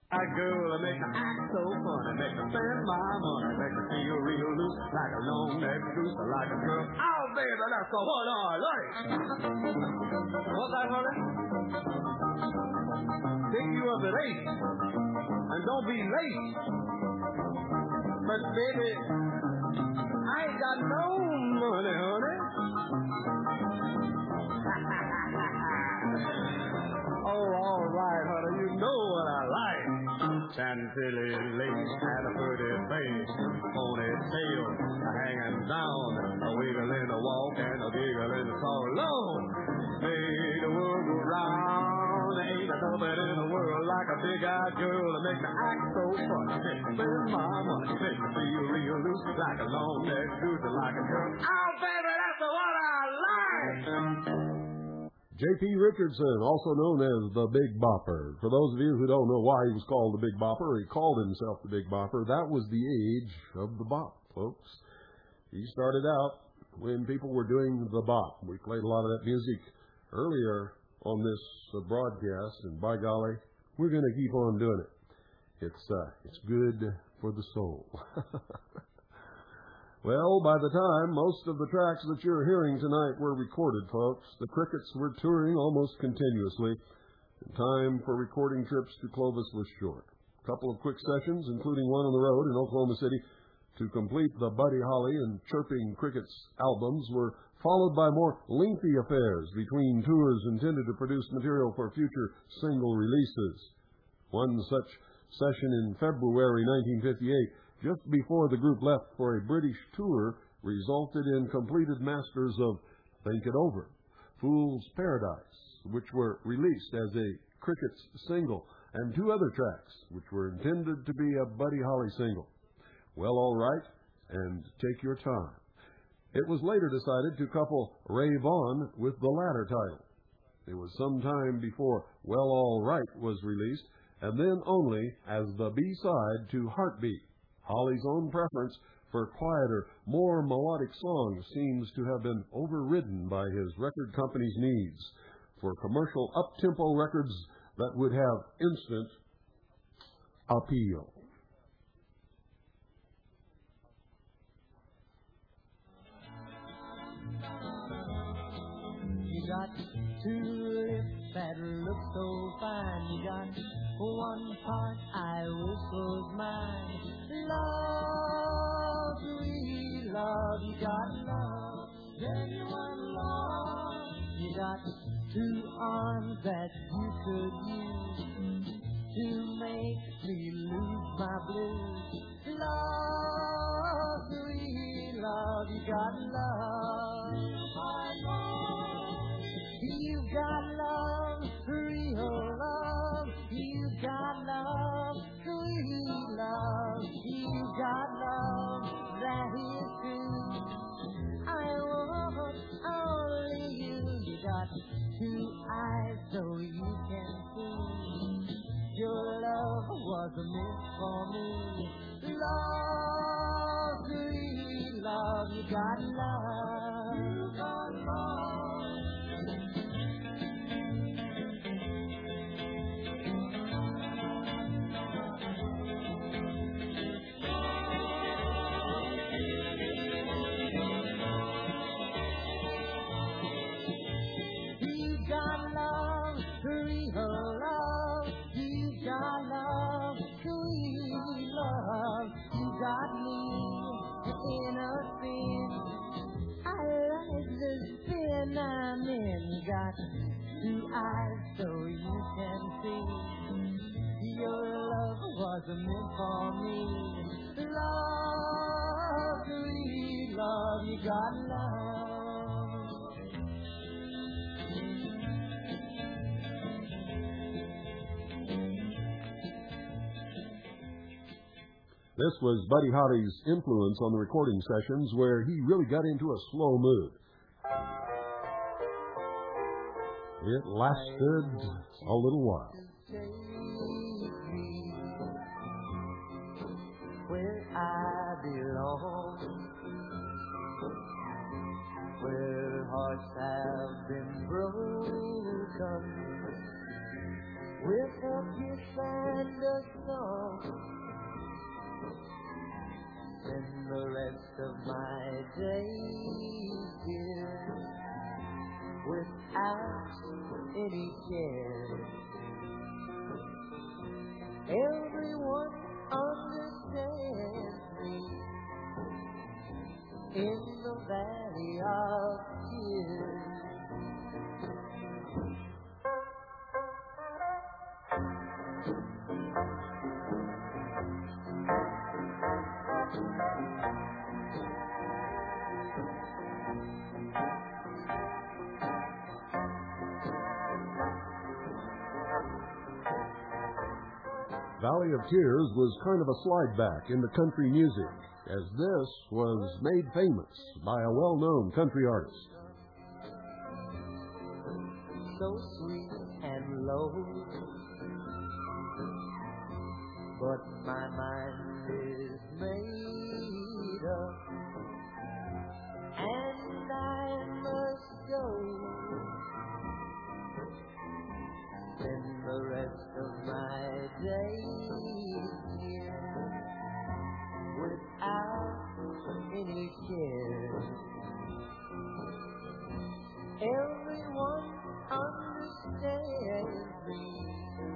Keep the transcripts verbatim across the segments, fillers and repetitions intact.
A girl that make me act so funny, make me spend my money, make me feel real loose, like a long neck goose, like a girl. Oh, baby, that's the one I like. What's that, honey? Pick you up at eight, and don't be late. But baby, I ain't got no money, honey. Oh, all right, honey, you know what I like. Chantilly lace and a pretty face, ponytail hanging down, a wiggle in the walk and a giggle in the talk. Lord, make the world go round. There ain't nobody in the world like a big-eyed girl to make me act so funny, make me spend my money, make me feel real loose, like a long-neck goose, like a girl. Oh, baby, that's the one I like. J P. Richardson, also known as the Big Bopper. For those of you who don't know why he was called the Big Bopper, or he called himself the Big Bopper, that was the age of the bop, folks. He started out when people were doing the bop. We played a lot of that music earlier on this uh, broadcast, and by golly, we're going to keep on doing it. It's uh, it's good for the soul. Well, by the time most of the tracks that you're hearing tonight were recorded, folks, the Crickets were touring almost continuously, and time for recording trips to Clovis was short. A couple of quick sessions, including one on the road in Oklahoma City, to complete the Buddy Holly and Chirping Crickets albums were followed by more lengthy affairs between tours intended to produce material for future single releases. One such session in February nineteen fifty-eight, just before the group left for a British tour, resulted in completed masters of Think It Over, Fool's Paradise, which were released as a Crickets single, and two other tracks, which were intended to be a Buddy Holly single, Well All Right and Take Your Time. It was later decided to couple Rave On with the latter title. It was some time before Well All Right was released, and then only as the B-side to Heartbeat. Holly's own preference for quieter, more melodic songs seems to have been overridden by his record company's needs for commercial up-tempo records that would have instant appeal. You got two lips that look so fine. You got one part I wish was mine. Love, sweet love, you got love, genuine love. You got two arms that you could use to make me lose my blues. Love, sweet love, you got love. My love, you got love, real love. You got love, sweet love. You got love, that is true. I want only you. You got two eyes so you can see. Your love was meant for me. Love, sweet love. You got love. You got love. Got me in a sin. I like the sin I'm in. You got two eyes so you can see. Your love was meant for me. Love, sweet love, you got love. This was Buddy Holly's influence on the recording sessions where he really got into a slow mood. It lasted a little while. Where I belong, where hearts have been broken, with a kiss and a without any care. Everyone understands me in the valley of tears. Valley of Tears was kind of a slide back into country music, as this was made famous by a well-known country artist. So sweet and low, but my mind is made up, and I must go. Spend the rest of my days here without any care. Everyone understands me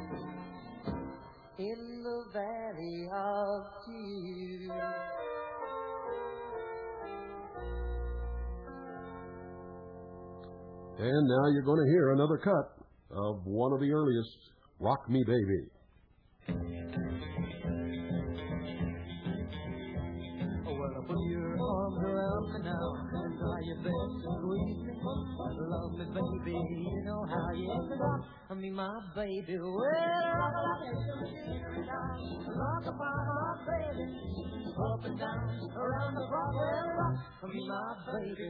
in the valley of tears. And now you're going to hear another cut of one of the earliest, Rock Me Baby. Oh, well, put your arms around me now and try your best to squeeze me. Love me, baby, you know how you rock. I mean, my baby, well, rock upon my baby, up and down, around the clock, well, rock. I mean, my baby.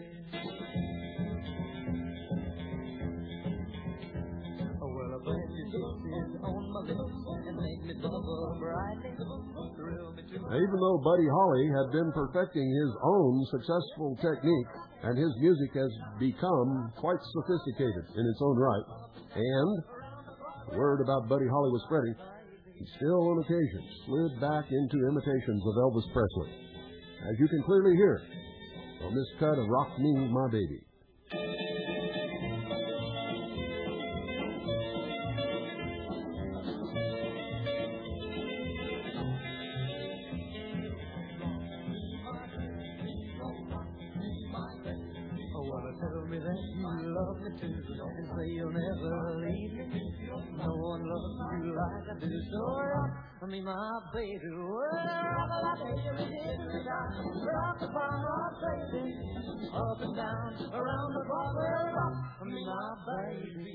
Even though Buddy Holly had been perfecting his own successful technique, and his music has become quite sophisticated in its own right, and word about Buddy Holly was spreading, he still on occasion slid back into imitations of Elvis Presley, as you can clearly hear on this cut of Rock Me, My Baby. And say you'll never leave me. No one loves you like I do. So rock me, my baby. Rock upon my baby. Up and down, around the clock. Rock me, my baby.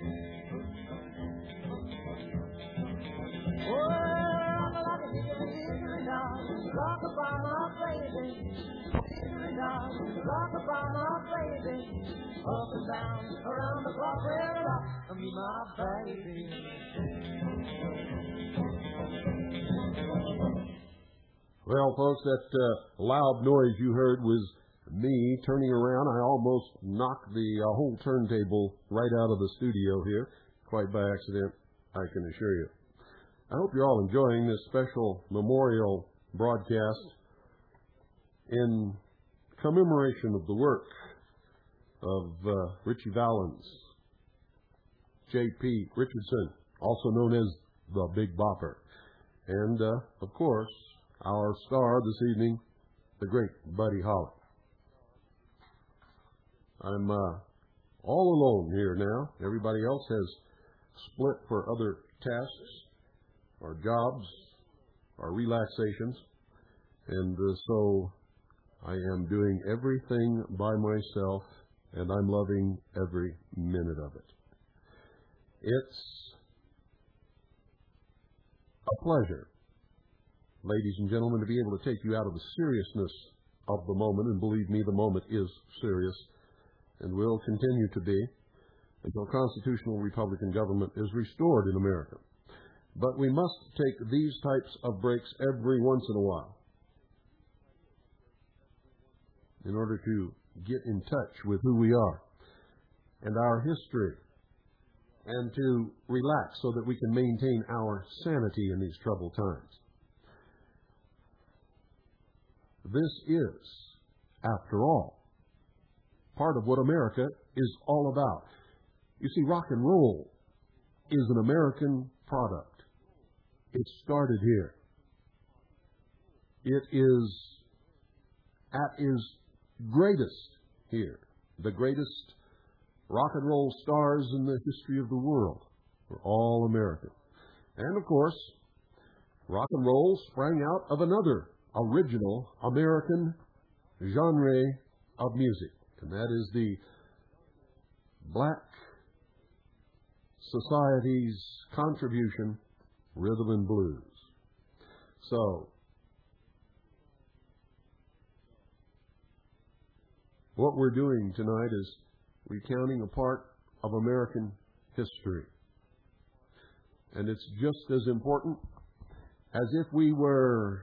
Rock upon my baby. Rock upon my baby. Up and down, around the clock, well, rock me, my baby. Well, folks, that uh, loud noise you heard was me turning around. I almost knocked the uh, whole turntable right out of the studio here, quite by accident, I can assure you. I hope you're all enjoying this special memorial broadcast in commemoration of the work of uh, Ritchie Valens, J P Richardson, also known as the Big Bopper, and, uh, of course, our star this evening, the great Buddy Holly. I'm uh, all alone here now. Everybody else has split for other tasks, or jobs, or relaxations, and uh, so I am doing everything by myself, and I'm loving every minute of it. It's a pleasure, ladies and gentlemen, to be able to take you out of the seriousness of the moment, and believe me, the moment is serious, and will continue to be until constitutional Republican government is restored in America. But we must take these types of breaks every once in a while in order to get in touch with who we are and our history, and to relax so that we can maintain our sanity in these troubled times. This is, after all, part of what America is all about. You see, rock and roll is an American product. It started here. It is at its greatest here. The greatest rock and roll stars in the history of the world were all American. And, of course, rock and roll sprang out of another original American genre of music, and that is the black society's contribution, rhythm and blues. So, what we're doing tonight is recounting a part of American history. And it's just as important as if we were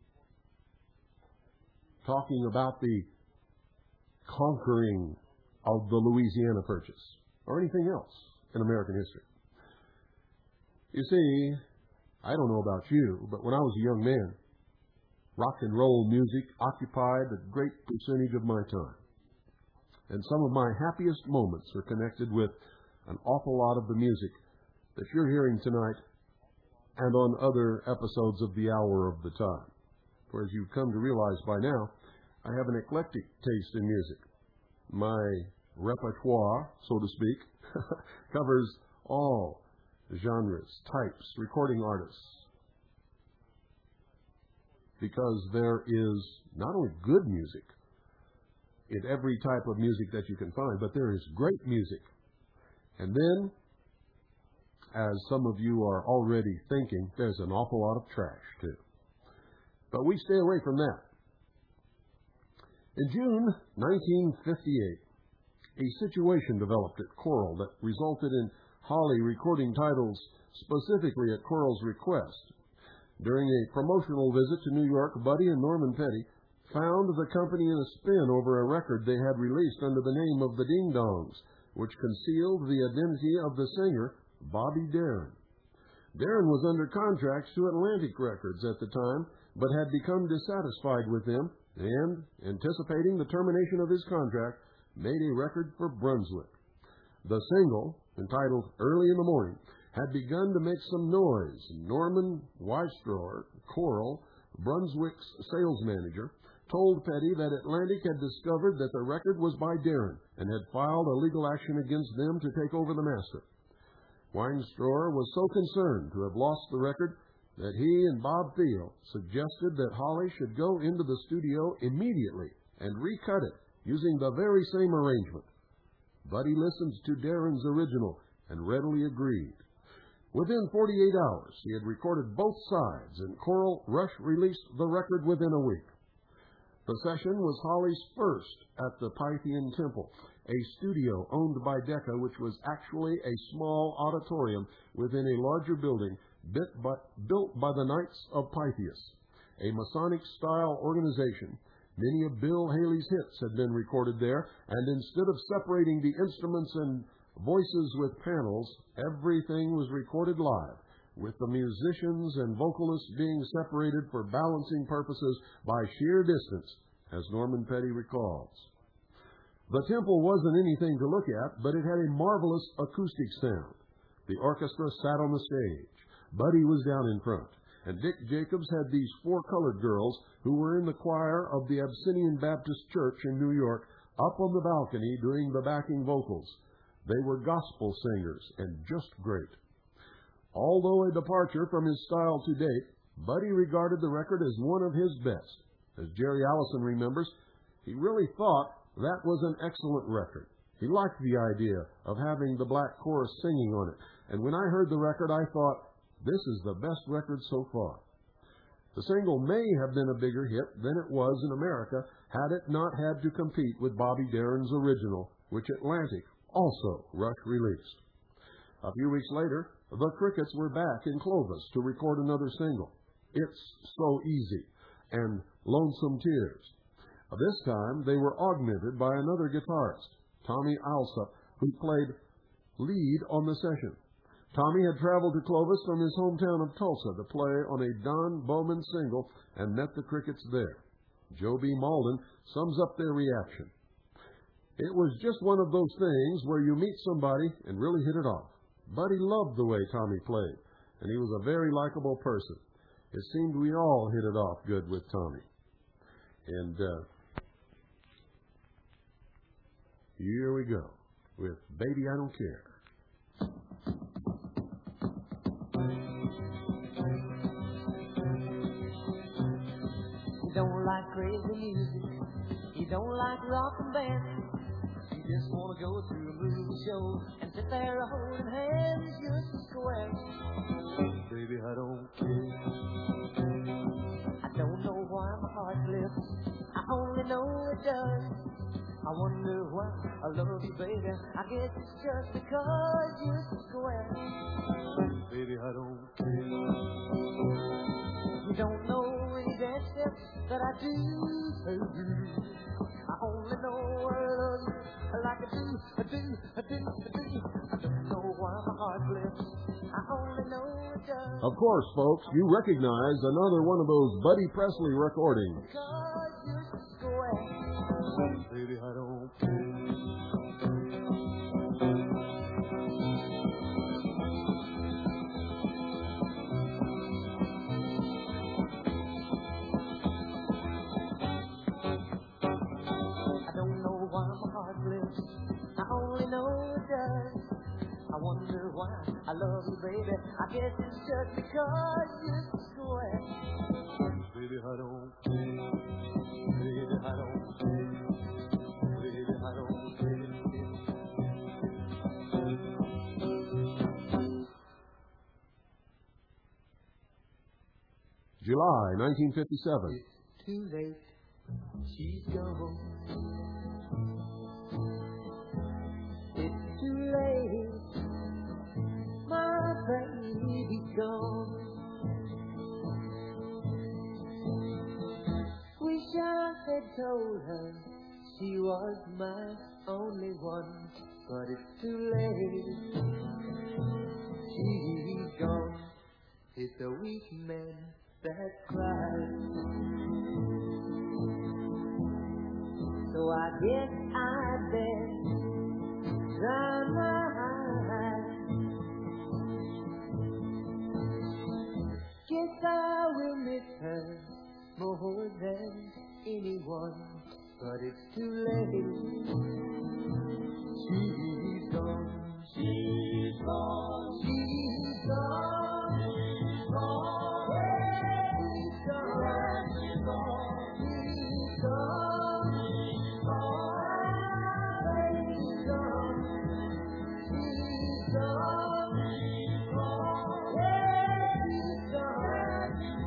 talking about the conquering of the Louisiana Purchase or anything else in American history. You see, I don't know about you, but when I was a young man, rock and roll music occupied a great percentage of my time. And some of my happiest moments are connected with an awful lot of the music that you're hearing tonight and on other episodes of the Hour of the Time. For as you've come to realize by now, I have an eclectic taste in music. My repertoire, so to speak, covers all genres, types, recording artists. Because there is not only good music in every type of music that you can find, but there is great music. And then, as some of you are already thinking, there's an awful lot of trash, too. But we stay away from that. In June nineteen fifty-eight, a situation developed at Coral that resulted in Holly recording titles specifically at Coral's request. During a promotional visit to New York, Buddy and Norman Petty found the company in a spin over a record they had released under the name of the Ding Dongs, which concealed the identity of the singer, Bobby Darin. Darin was under contract to Atlantic Records at the time, but had become dissatisfied with them and, anticipating the termination of his contract, made a record for Brunswick. The single, entitled Early in the Morning, had begun to make some noise. Norman Weistrower, Coral, Brunswick's sales manager, told Petty that Atlantic had discovered that the record was by Darin and had filed a legal action against them to take over the master. Weistrower was so concerned to have lost the record that he and Bob Thiel suggested that Holly should go into the studio immediately and recut it using the very same arrangement. Buddy listened to Darin's original and readily agreed. Within forty-eight hours, he had recorded both sides, and Coral Rush released the record within a week. The session was Holly's first at the Pythian Temple, a studio owned by Decca, which was actually a small auditorium within a larger building built by the Knights of Pythias, a Masonic-style organization. Many of Bill Haley's hits had been recorded there, and instead of separating the instruments and voices with panels, everything was recorded live, with the musicians and vocalists being separated for balancing purposes by sheer distance, as Norman Petty recalls. The temple wasn't anything to look at, but it had a marvelous acoustic sound. The orchestra sat on the stage. Buddy was down in front, and Dick Jacobs had these four colored girls who were in the choir of the Abyssinian Baptist Church in New York up on the balcony doing the backing vocals. They were gospel singers and just great. Although a departure from his style to date, Buddy regarded the record as one of his best. As Jerry Allison remembers, he really thought that was an excellent record. He liked the idea of having the black chorus singing on it, and when I heard the record, I thought, this is the best record so far. The single may have been a bigger hit than it was in America had it not had to compete with Bobby Darin's original, which Atlantic also Rush released. A few weeks later, the Crickets were back in Clovis to record another single, It's So Easy and Lonesome Tears. This time, they were augmented by another guitarist, Tommy Alsop, who played lead on the session. Tommy had traveled to Clovis from his hometown of Tulsa to play on a Don Bowman single and met the Crickets there. Joe B. Malden sums up their reaction. It was just one of those things where you meet somebody and really hit it off. Buddy loved the way Tommy played, and he was a very likable person. It seemed we all hit it off good with Tommy. And uh, here we go with Baby I Don't Care. You don't like crazy music, you don't like rock and band. You just want to go to a movie show and sit there holding hands just square. Baby, I don't care. I don't know why my heart slips, I only know it does. I wonder why I love you, baby. I guess it's just because you're square. Baby, I don't care. You don't know any dance steps that I do. I only know I love you like I do, I do, I do, I do. I don't know why my heart slips, I only know it does. Of course, folks, you recognize another one of those Buddy Presley recordings. Because you're square. Baby, I don't care. I don't know why my heart slips, I only know it does. I wonder why I love you, baby. I guess it's just because you're square. Baby, I don't care. Baby, I don't care. Baby, I don't care. July nineteen fifty-seven. It's too late, she's gone. It's too late, my baby's gone. Wish I had told her she was my only one, but it's too late. She's gone. It's a weak man that cries. So I guess I best dry my eyes. Guess I will miss her more than anyone, but it's too late. She's gone. She's gone. She's gone. She's gone. She's gone. She's gone. She's gone. She's gone. She's gone. She's gone. She's gone. She's gone. She's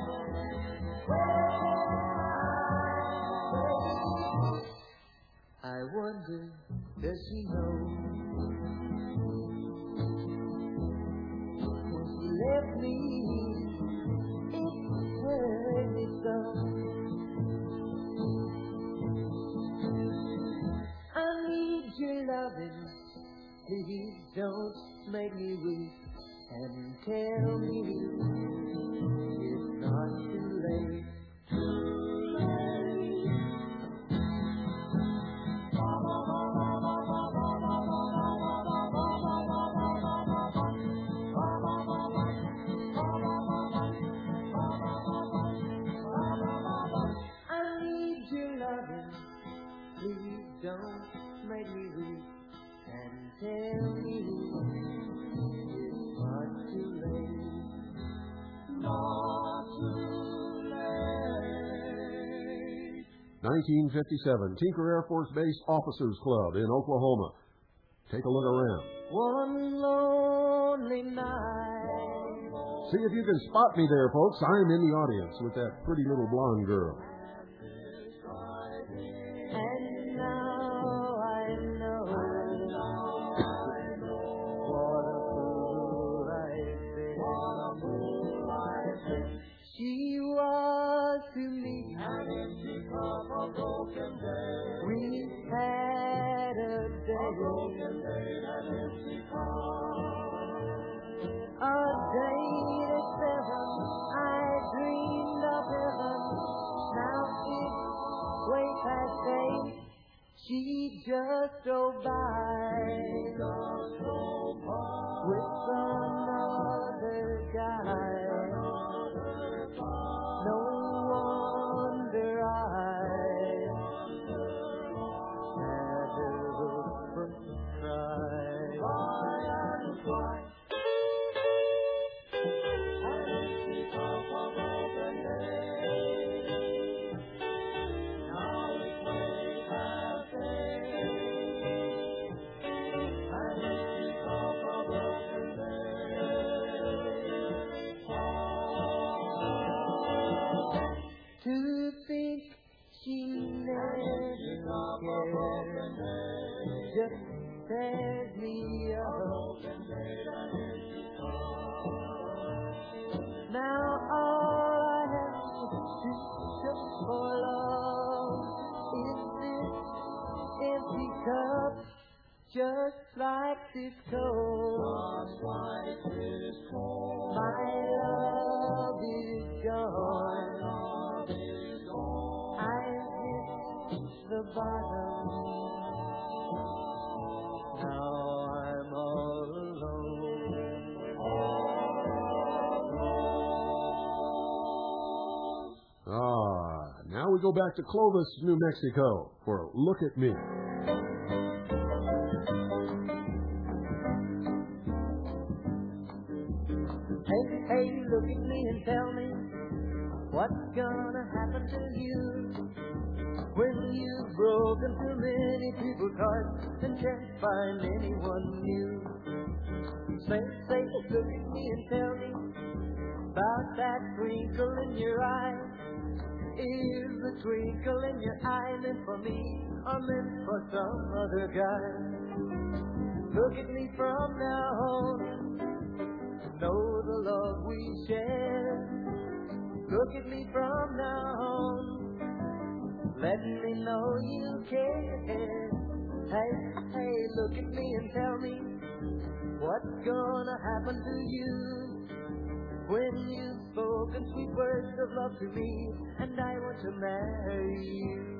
gone. I wonder, does she know? When she left me, it hurt me so. I need your loving, please don't make me weak, and tell me it's not too late. Too late. I need your loving, please don't make me weak, and tell me it's not too late. Not too late. nineteen fifty-seven, Tinker Air Force Base Officers Club in Oklahoma. Take a look around. One lonely night. See if you can spot me there, folks. I'm in the audience with that pretty little blonde girl. And now I know what a fool I've been. What a fool I've been. She was to me an empty cup, a broken day. We had a day, a broken day, an empty cup. A day at seven, I dreamed of heaven. Now it's way past eight. she just drove by with another guy. No wonder I had a first cry. To think she never cared, just tears me up. Now all I have to show for love is this empty cup, just like this cold. My love is gone. The bottom. Now I'm all alone. Ah, now we go back to Clovis, New Mexico for Look at Me. Hey, hey, look at me and tell me what's gonna happen to you when you've broken too many people's hearts and can't find anyone new. Say, say, look at me and tell me about that twinkle in your eye. Is the twinkle in your eye meant for me or meant for some other guy? Look at me from now on, know the love we share. Look at me from now on, let me know you care. Hey, hey, look at me and tell me what's gonna happen to you when you've spoken sweet words of love to me and I want to marry you.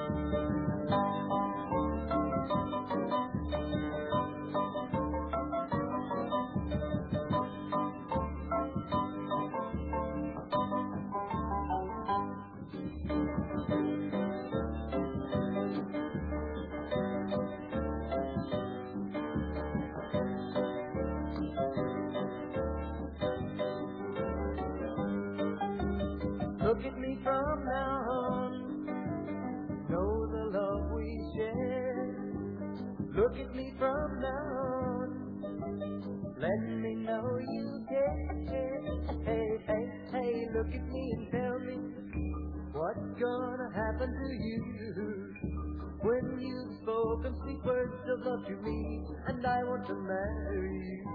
Look at me from now on, know the love we share. Look at me from now on, let me know you care. Hey, hey, hey, look at me and tell me what's gonna happen to you when you've spoken sweet words of love to me and I want to marry you.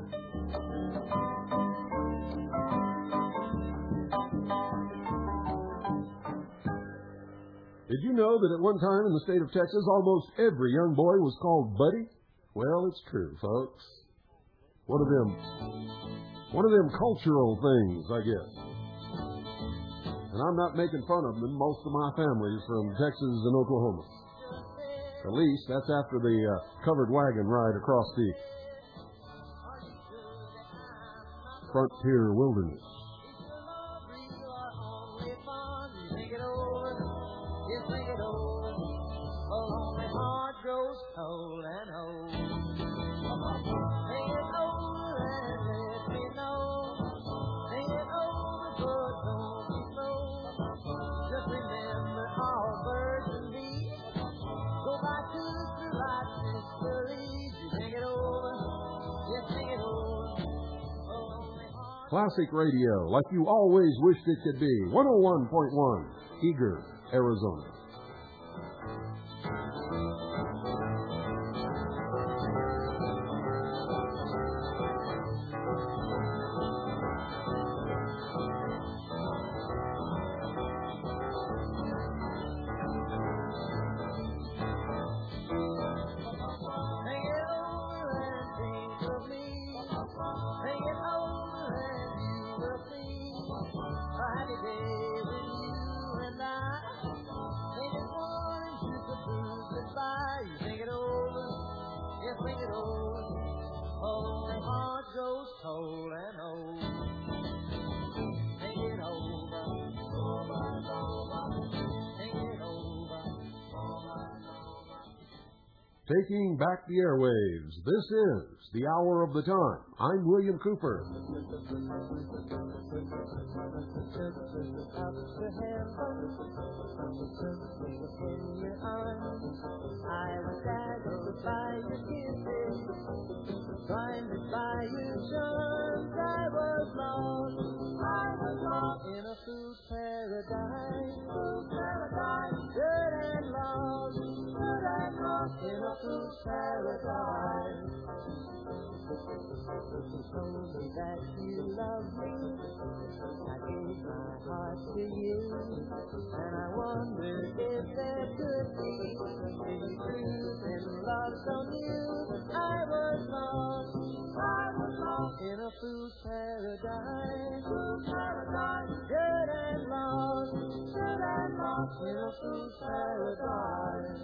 Did you know that at one time in the state of Texas, almost every young boy was called Buddy? Well, it's true, folks. One of them, one of them cultural things, I guess. And I'm not making fun of them. Most of my family's from Texas and Oklahoma. At least that's after the uh, covered wagon ride across the frontier wilderness. Whole and whole. Think it over and let me know. Think it over, but don't be slow. Just remember all birds and bees go by to the light disbelief. You think it over, yes, think it over. Classic radio, like you always wished it could be. one oh one point one, Eager, Arizona. told and old. Think it over, over and over. Think it over, over and over. Taking back the airwaves, this is The Hour of the Time. I'm William Cooper. I was dazzled by your kisses, blinded by your charms. I was lost, I was lost in a food paradise, food paradise, good and lost, good and lost in a food paradise. You told me that you loved me, I gave my heart to you, and I wondered if there could be any truth in love so new. I was lost, I was lost in a food paradise, food paradise, good and lost, good and lost in a food paradise.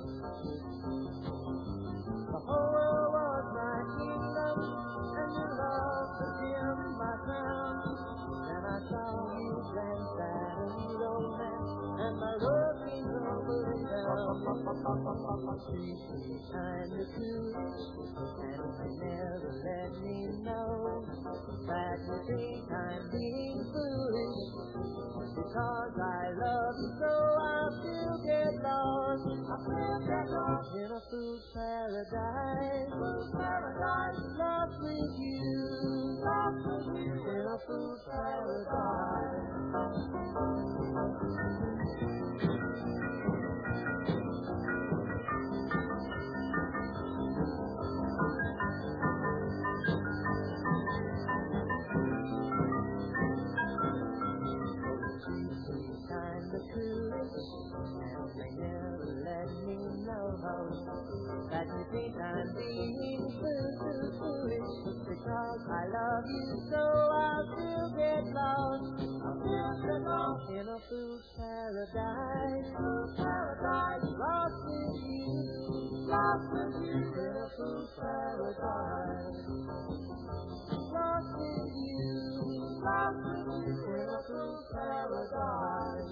The whole world was my kingdom, and your love became my crown. Then I saw you dance at a romance, and my love came tumbling down. Treat me kind of foolish, and you never let me know that you think I'm being foolish. Because I love you so, I'll still get lost. I'll still get lost in a food paradise, food paradise, lost with you, lost with you in a food paradise. Kind of foolish, and they never let me know that you think I'm being too, too foolish. Because I love you so, I'll still get lost. I'll still get lost in a food paradise, food paradise, lost with you, lost with you in a food paradise. Lost with you, lost with you in a food paradise.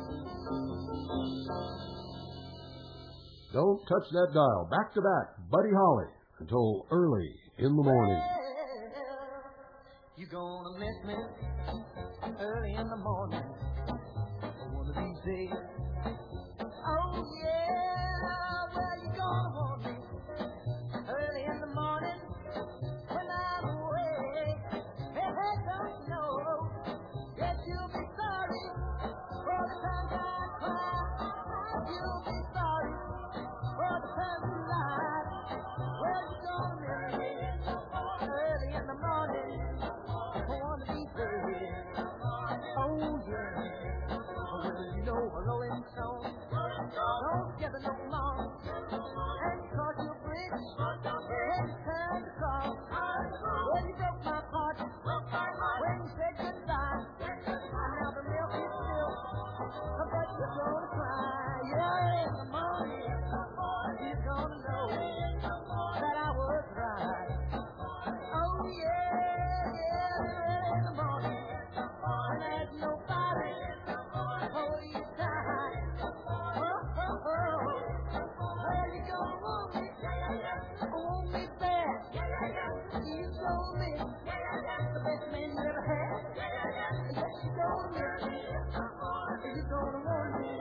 Don't touch that dial. Back to back, Buddy Holly, until early in the morning. Well, you gonna miss me early in the morning, one of these days. Oh yeah, well you gonna want me early in the morning when I'm away. Hey, hey, don't you know? Yes, you'll be sorry for the times I cry. You'll be sorry for the times you lie. Well, you gonna miss me early in the morning, one of these days. Oh yeah, well you know a rolling stone don't get no more, and cross your bridge when it's time to cross. Well, you broke my heart when you said goodbye. Now the milk is spilled, but you're gonna cry. Yeah, in the morning you're gonna know that I was right. Oh yeah, yeah, in the morning, and there's nobody hold you tight. Oh, oh, oh, well you gonna want me, want me bad. You told me the best man you ever had. Yes, you gonna miss me, you gonna want me.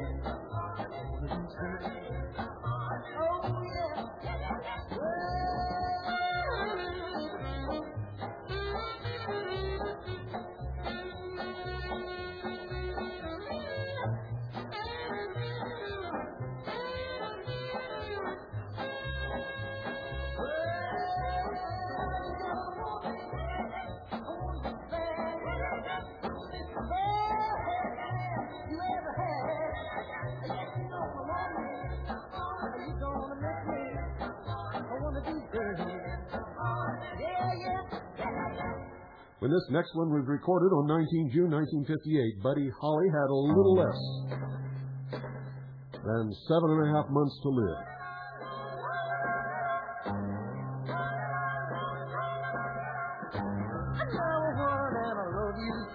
Oh yeah. When this next one was recorded on the nineteenth of June, nineteen fifty-eight, Buddy Holly had a little less than seven and a half months to live.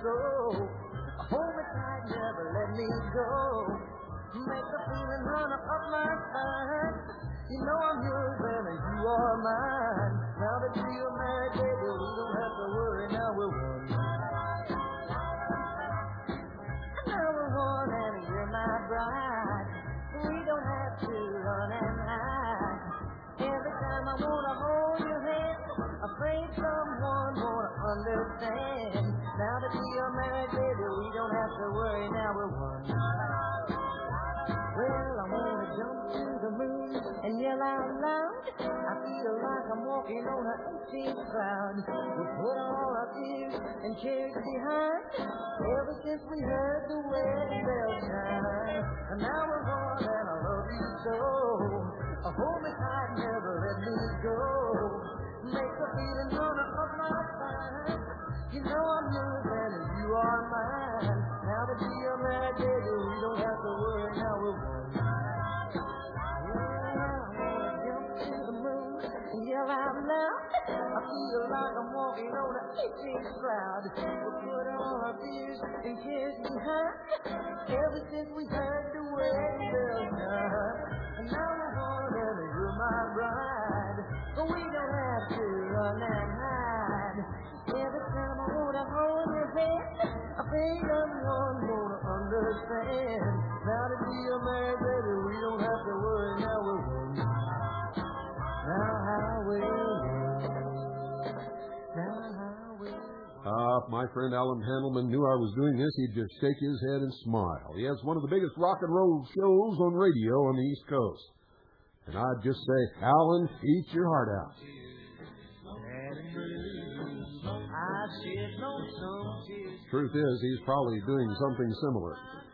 so. Hold me tight, never let me go. Make the feeling run up my spine. You know I'm yours and you are mine. Now that we are married, baby, we don't have to worry. Now we're one. Now we're one and you're my bride. We don't have to run and hide. Every time I wanna hold your hand, afraid someone won't understand. Now that we are married, baby, we don't have to worry. Now we're one. Well, I wanna jump to the moon and yell out loud. I feel like I'm walking on an eighteenth cloud. We put all our fears and cares behind. Ever since we heard the wedding bell chime. And now we're one and I love you so. Hold me tight, never let me go. Make the feeling run up my spine. You know I'm yours and you are mine. Now that we are married, baby, we don't have to worry. Now we're one. Yeah, I wanna jump to the moon and yell out loud. I feel like I'm walking on an eighteenth cloud. We put all our fears and cares behind. Ever since we heard the wedding bell chime. And now we're one and you're my bride. But we don't have to run and hide. Every time I wanna hold your hand, I think someone won't understand. Now that we are married, baby, we don't have to worry. Now we're one. Now how we Now how we Ah, if my friend Alan Handelman knew I was doing this, he'd just shake his head and smile. He has one of the biggest rock and roll shows on radio on the East Coast. And I'd just say, Alan, eat your heart out. Truth is, he's probably doing something similar.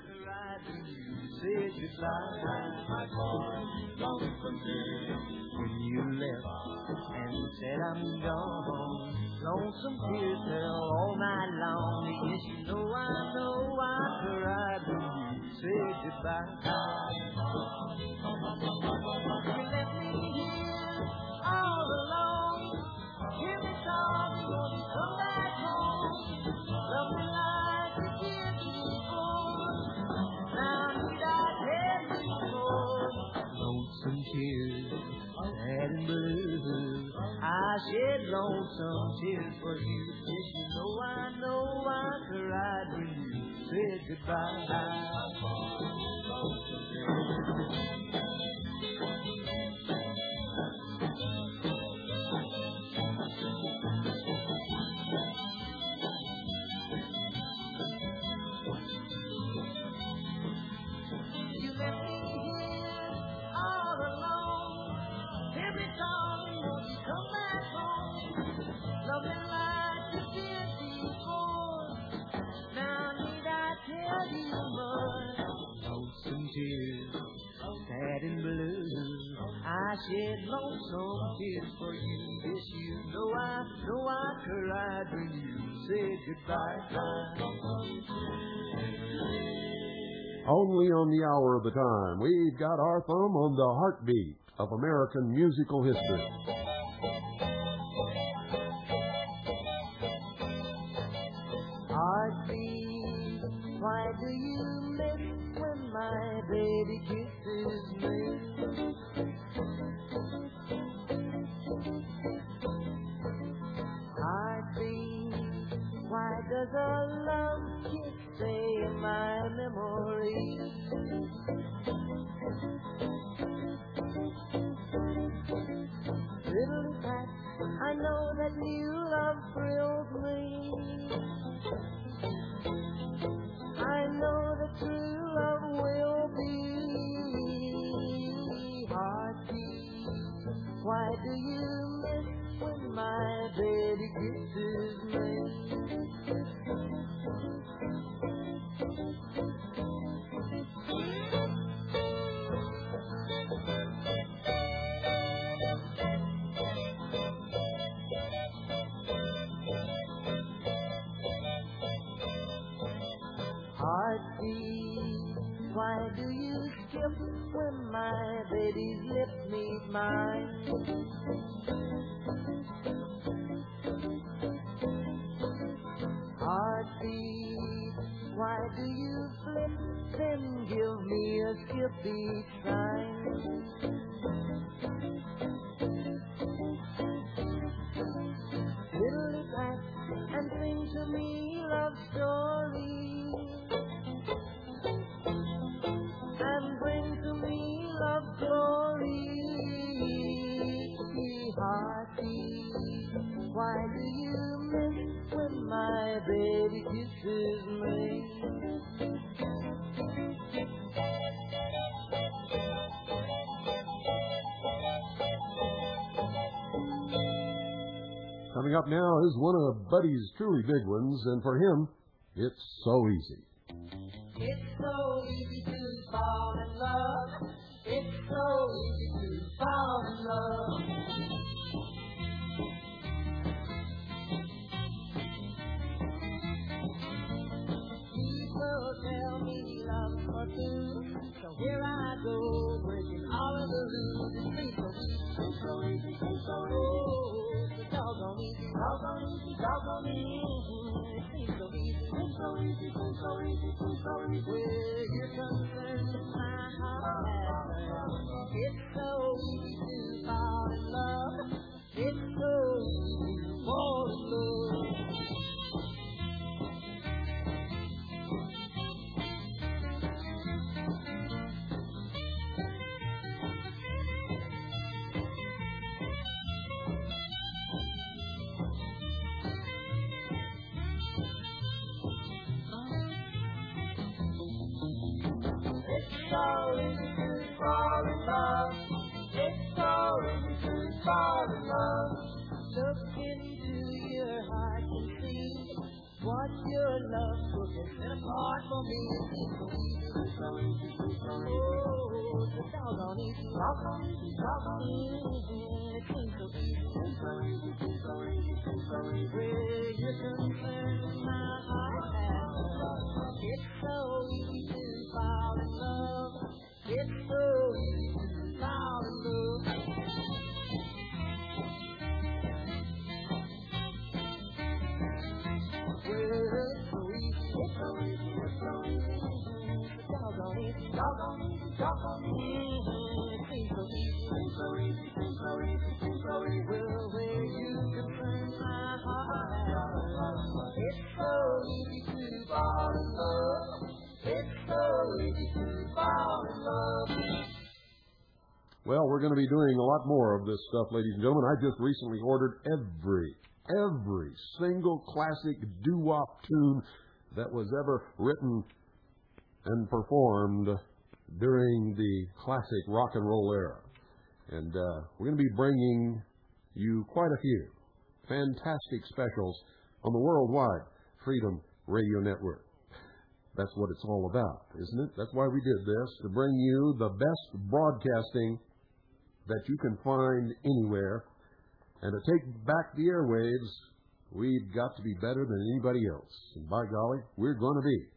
When you left and said I'm gone, lonesome tears fell all night long. Yes, you know I know I cried when you said goodbye. You left me here all alone. Hear me talking, won't you come back home? Love me like you did before. Now need I tell you more? Lonesome tears, sad and blue. I shed lonesome tears for you. Yes, you know I know I cried when you said goodbye. Tears, sad and blue. I shed lonesome tears for you. Yes, you know I know I cried when you said goodbye. Only on the hour of the time, we've got our thumb on the heartbeat of American musical history. Heartbeat, why do you miss when my baby kisses me? Heartbeat, why does a love kiss stay in my memory? Little Pat, I know that new love thrills me. I know that true love will be. Heartbeat, why do you miss when my baby kisses me? Heartbeat, why do you skip when my baby's lips meet mine? Heartbeat, Why do you flip, then give me a skip each time? Fiddle back and sing to me love stories, and bring to me love glory. Heartbeat, why do you miss when my baby kisses me? Coming up now is one of Buddy's truly big ones, and for him, it's so easy. It's so easy to fall in love. It's so easy to fall in love. People tell me love for two, so here I go, breaking all of the rules. It seems so easy, so easy, so easy. It's doggone easy, doggone easy, doggone easy. It seems so easy, so easy, so easy, so easy. Where you're concerned, my heart has learned. It's so easy to fall in love. It's so easy to fall in love. It's so easy to fall in love. It's so easy to fall in love. Look into your heart and see what your love cooking set apart for me. It's so easy, so easy, so easy. Oh, it's doggone easy, doggone easy, doggone easy. It seems so easy, so easy, so easy, so easy. Where you're concerned, my heart has learned. It's so easy to fall in love. It's so easy to fall in love. Well, it's so easy, it's so easy, it's so easy. It's doggone easy, doggone easy, doggone easy. It seems so easy, so easy, so easy, so easy. Well, where you can turn my heart out. It's so easy to fall in love. It's so easy to fall in love. Well, we're going to be doing a lot more of this stuff, ladies and gentlemen. I just recently ordered every, every single classic doo-wop tune that was ever written and performed during the classic rock and roll era. And uh, we're going to be bringing you quite a few fantastic specials on the worldwide Freedom Radio Network. That's what it's all about, isn't it? That's why we did this, to bring you the best broadcasting that you can find anywhere. And to take back the airwaves, we've got to be better than anybody else. And by golly, we're going to be.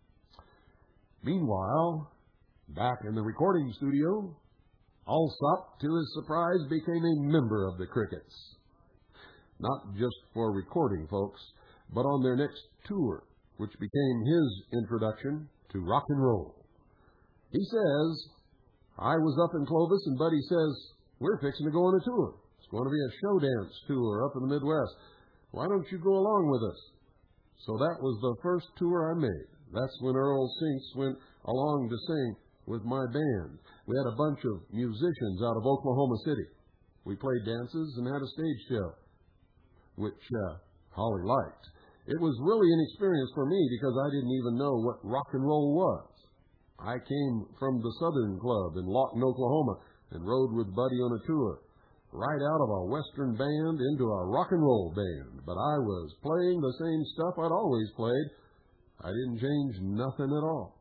Meanwhile, back in the recording studio, Alsop, to his surprise, became a member of the Crickets. Not just for recording, folks, but on their next tour, which became his introduction to rock and roll. He says, I was up in Clovis, and Buddy says, we're fixing to go on a tour. It's going to be a show dance tour up in the Midwest. Why don't you go along with us? So that was the first tour I made. That's when Earl Sinks went along to sing with my band. We had a bunch of musicians out of Oklahoma City. We played dances and had a stage show, which uh, Holly liked. It was really an experience for me because I didn't even know what rock and roll was. I came from the Southern Club in Lawton, Oklahoma, and rode with Buddy on a tour, right out of a Western band into a rock and roll band. But I was playing the same stuff I'd always played. I didn't change nothing at all.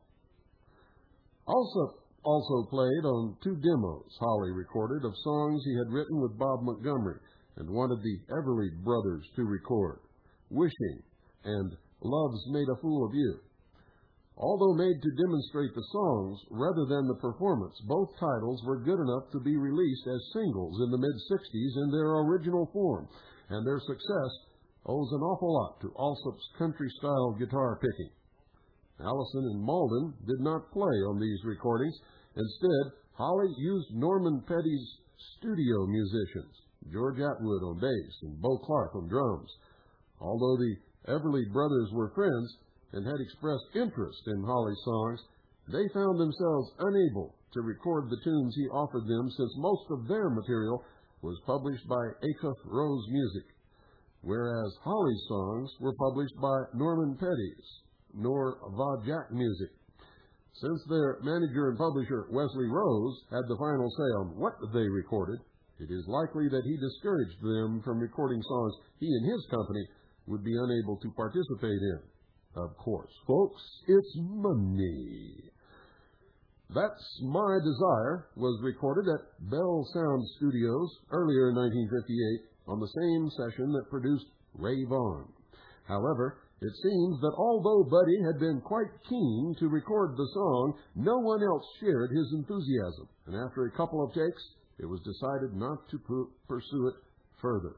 Also, also played on two demos Holly recorded of songs he had written with Bob Montgomery and wanted the Everly Brothers to record, Wishing and Love's Made a Fool of You. Although made to demonstrate the songs rather than the performance, both titles were good enough to be released as singles in the mid-sixties in their original form, and their success owes an awful lot to Alsop's country-style guitar picking. Allison and Malden did not play on these recordings. Instead, Holly used Norman Petty's studio musicians, George Atwood on bass and Bo Clark on drums. Although the Everly brothers were friends and had expressed interest in Holly's songs, they found themselves unable to record the tunes he offered them since most of their material was published by Acuff Rose Music, whereas Holly's songs were published by Norman Petty's Nor Va Jack Music. Since their manager and publisher, Wesley Rose, had the final say on what they recorded, it is likely that he discouraged them from recording songs he and his company would be unable to participate in. Of course, folks, it's money. That's My Desire was recorded at Bell Sound Studios earlier in nineteen fifty-eight on the same session that produced Ray Vaughan. However, it seems that although Buddy had been quite keen to record the song, no one else shared his enthusiasm, and after a couple of takes, it was decided not to pursue it further.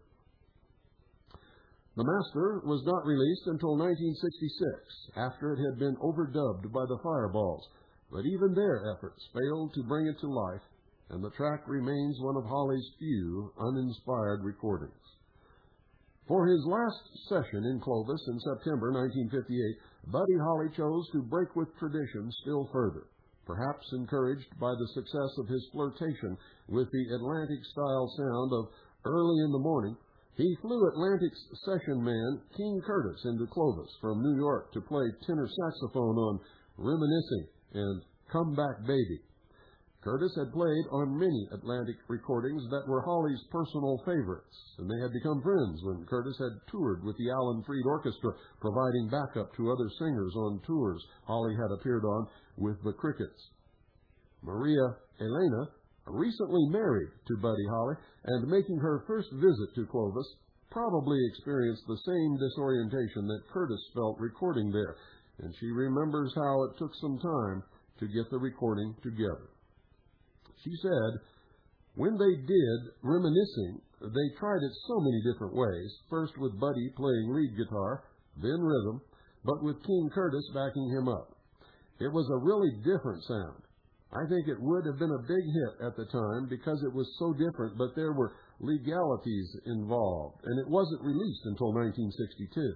The master was not released until nineteen sixty-six, after it had been overdubbed by the Fireballs, but even their efforts failed to bring it to life, and the track remains one of Holly's few uninspired recordings. For his last session in Clovis in September nineteen fifty-eight, Buddy Holly chose to break with tradition still further, perhaps encouraged by the success of his flirtation with the Atlantic-style sound of Early in the Morning. He flew Atlantic's session man King Curtis into Clovis from New York to play tenor saxophone on Reminiscing and Come Back Baby. Curtis had played on many Atlantic recordings that were Holly's personal favorites, and they had become friends when Curtis had toured with the Alan Freed Orchestra, providing backup to other singers on tours Holly had appeared on with the Crickets. Maria Elena, recently married to Buddy Holly and making her first visit to Clovis, probably experienced the same disorientation that Curtis felt recording there, and she remembers how it took some time to get the recording together. She said, when they did Reminiscing, they tried it so many different ways, first with Buddy playing lead guitar, then rhythm, but with King Curtis backing him up. It was a really different sound. I think it would have been a big hit at the time because it was so different, but there were legalities involved, and it wasn't released until nineteen sixty-two.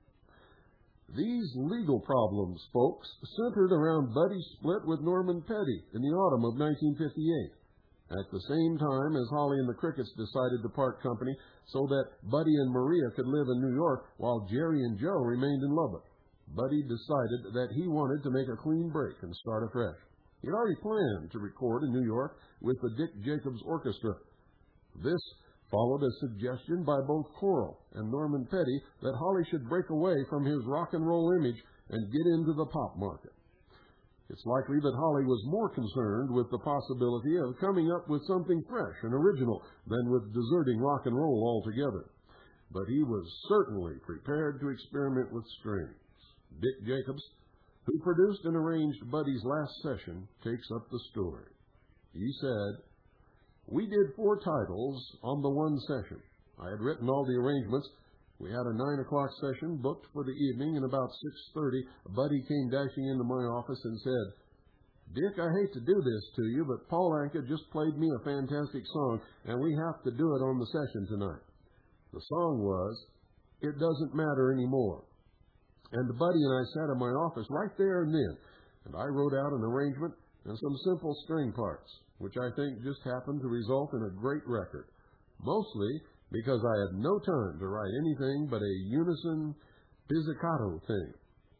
These legal problems, folks, centered around Buddy's split with Norman Petty in the autumn of nineteen fifty-eight, at the same time as Holly and the Crickets decided to part company so that Buddy and Maria could live in New York while Jerry and Joe remained in Lubbock. Buddy decided that he wanted to make a clean break and start afresh. He had already planned to record in New York with the Dick Jacobs Orchestra. This followed a suggestion by both Coral and Norman Petty that Holly should break away from his rock and roll image and get into the pop market. It's likely that Holly was more concerned with the possibility of coming up with something fresh and original than with deserting rock and roll altogether. But he was certainly prepared to experiment with strings. Dick Jacobs, who produced and arranged Buddy's last session, takes up the story. He said, "We did four titles on the one session. I had written all the arrangements. We had a nine o'clock session booked for the evening, and about six thirty, Buddy came dashing into my office and said, 'Dick, I hate to do this to you, but Paul Anka just played me a fantastic song, and we have to do it on the session tonight.' The song was, 'It Doesn't Matter Anymore.' And Buddy and I sat in my office right there and then, and I wrote out an arrangement and some simple string parts, which I think just happened to result in a great record, mostly because I had no time to write anything but a unison pizzicato thing."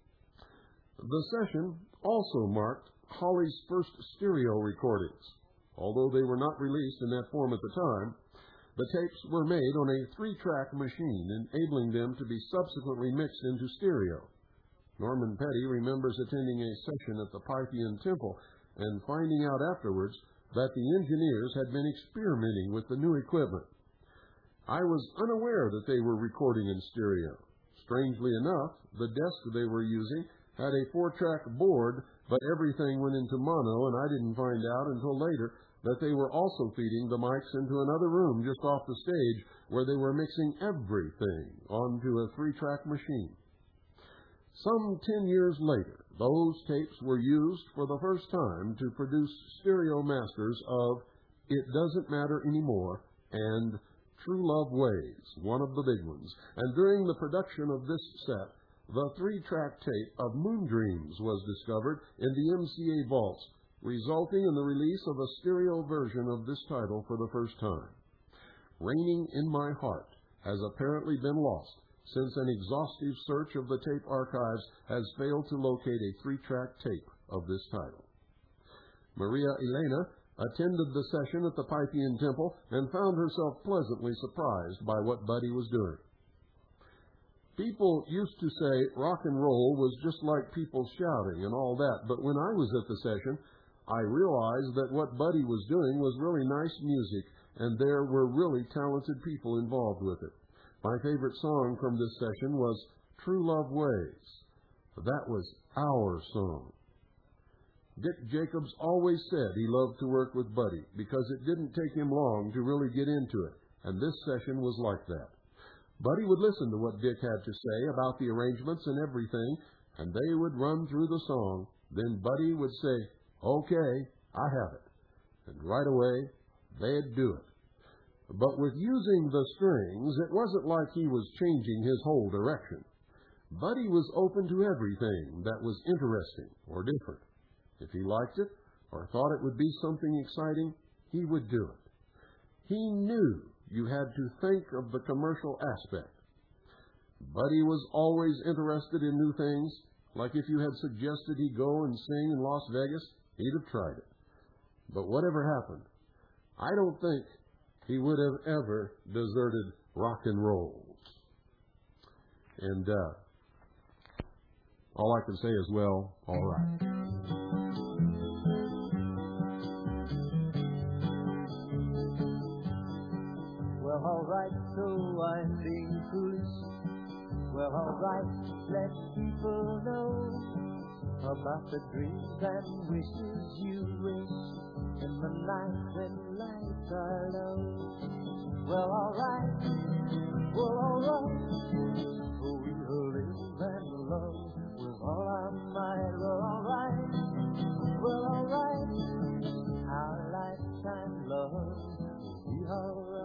The session also marked Holly's first stereo recordings. Although they were not released in that form at the time, the tapes were made on a three-track machine, enabling them to be subsequently mixed into stereo. Norman Petty remembers attending a session at the Pythian Temple and finding out afterwards that the engineers had been experimenting with the new equipment. "I was unaware that they were recording in stereo. Strangely enough, the desk they were using had a four-track board, but everything went into mono, and I didn't find out until later that they were also feeding the mics into another room just off the stage where they were mixing everything onto a three-track machine." Some ten years later, those tapes were used for the first time to produce stereo masters of It Doesn't Matter Anymore and True Love Ways, one of the big ones. And during the production of this set, the three-track tape of Moon Dreams was discovered in the M C A vaults, resulting in the release of a stereo version of this title for the first time. Raining in My Heart has apparently been lost, since an exhaustive search of the tape archives has failed to locate a three-track tape of this title. Maria Elena attended the session at the Pythian Temple and found herself pleasantly surprised by what Buddy was doing. People used to say rock and roll was just like people shouting and all that, but when I was at the session, I realized that what Buddy was doing was really nice music, and there were really talented people involved with it. My favorite song from this session was True Love Ways. That was our song. Dick Jacobs always said he loved to work with Buddy because it didn't take him long to really get into it, and this session was like that. Buddy would listen to what Dick had to say about the arrangements and everything, and they would run through the song. Then Buddy would say, "Okay, I have it." And right away, they'd do it. But with using the strings, it wasn't like he was changing his whole direction. Buddy was open to everything that was interesting or different. If he liked it or thought it would be something exciting, he would do it. He knew you had to think of the commercial aspect. Buddy was always interested in new things, like if you had suggested he go and sing in Las Vegas, he'd have tried it. But whatever happened, I don't think he would have ever deserted rock and roll. And uh, all I can say is, well, all right. Well, all right, so I'm being foolish. Well, all right, let people know about the dreams and wishes you wish in the night when lights are low. Well, all right, well, all right, we will live and love with all our might. Well, all right, well, all right, our lifetime love will be all right.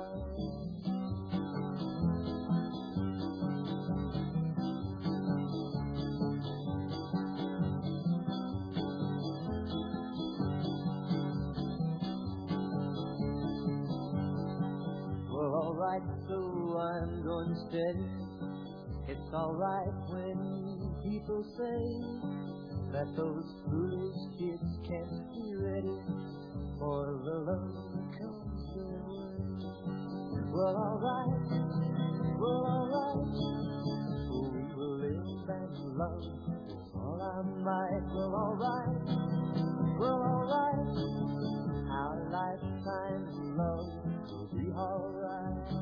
So I'm going steady. It's alright when people say that those foolish kids can't be ready for the love that comes their way. Well, alright, well, alright, we will live and love with all our might. Well, alright, well, alright, our lifetime love will be alright.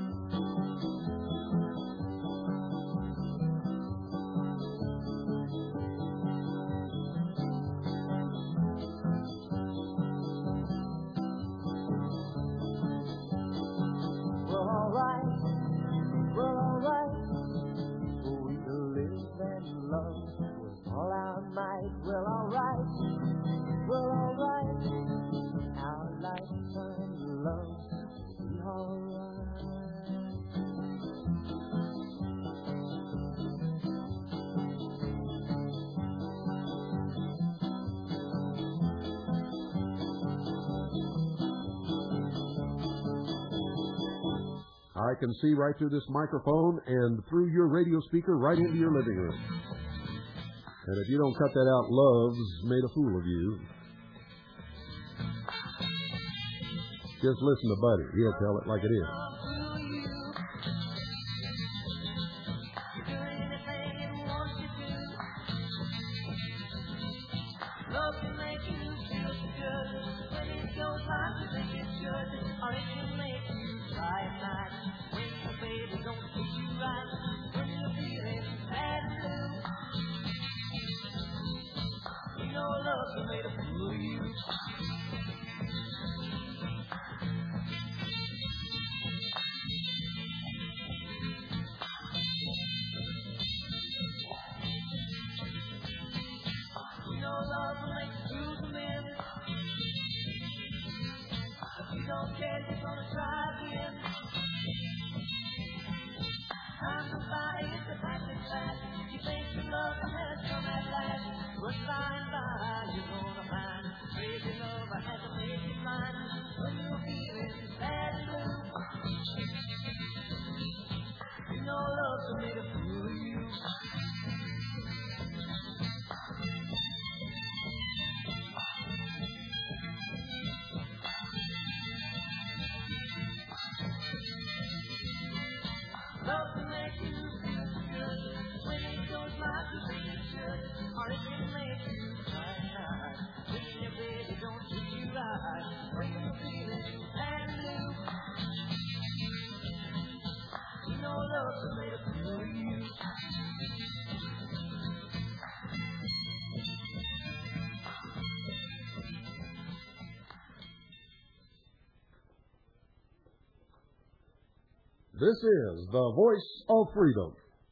I can see right through this microphone and through your radio speaker right into your living room. And if you don't cut that out, love's made a fool of you. Just listen to Buddy. He'll tell it like it is. love's made of for you. This is the Voice of Freedom.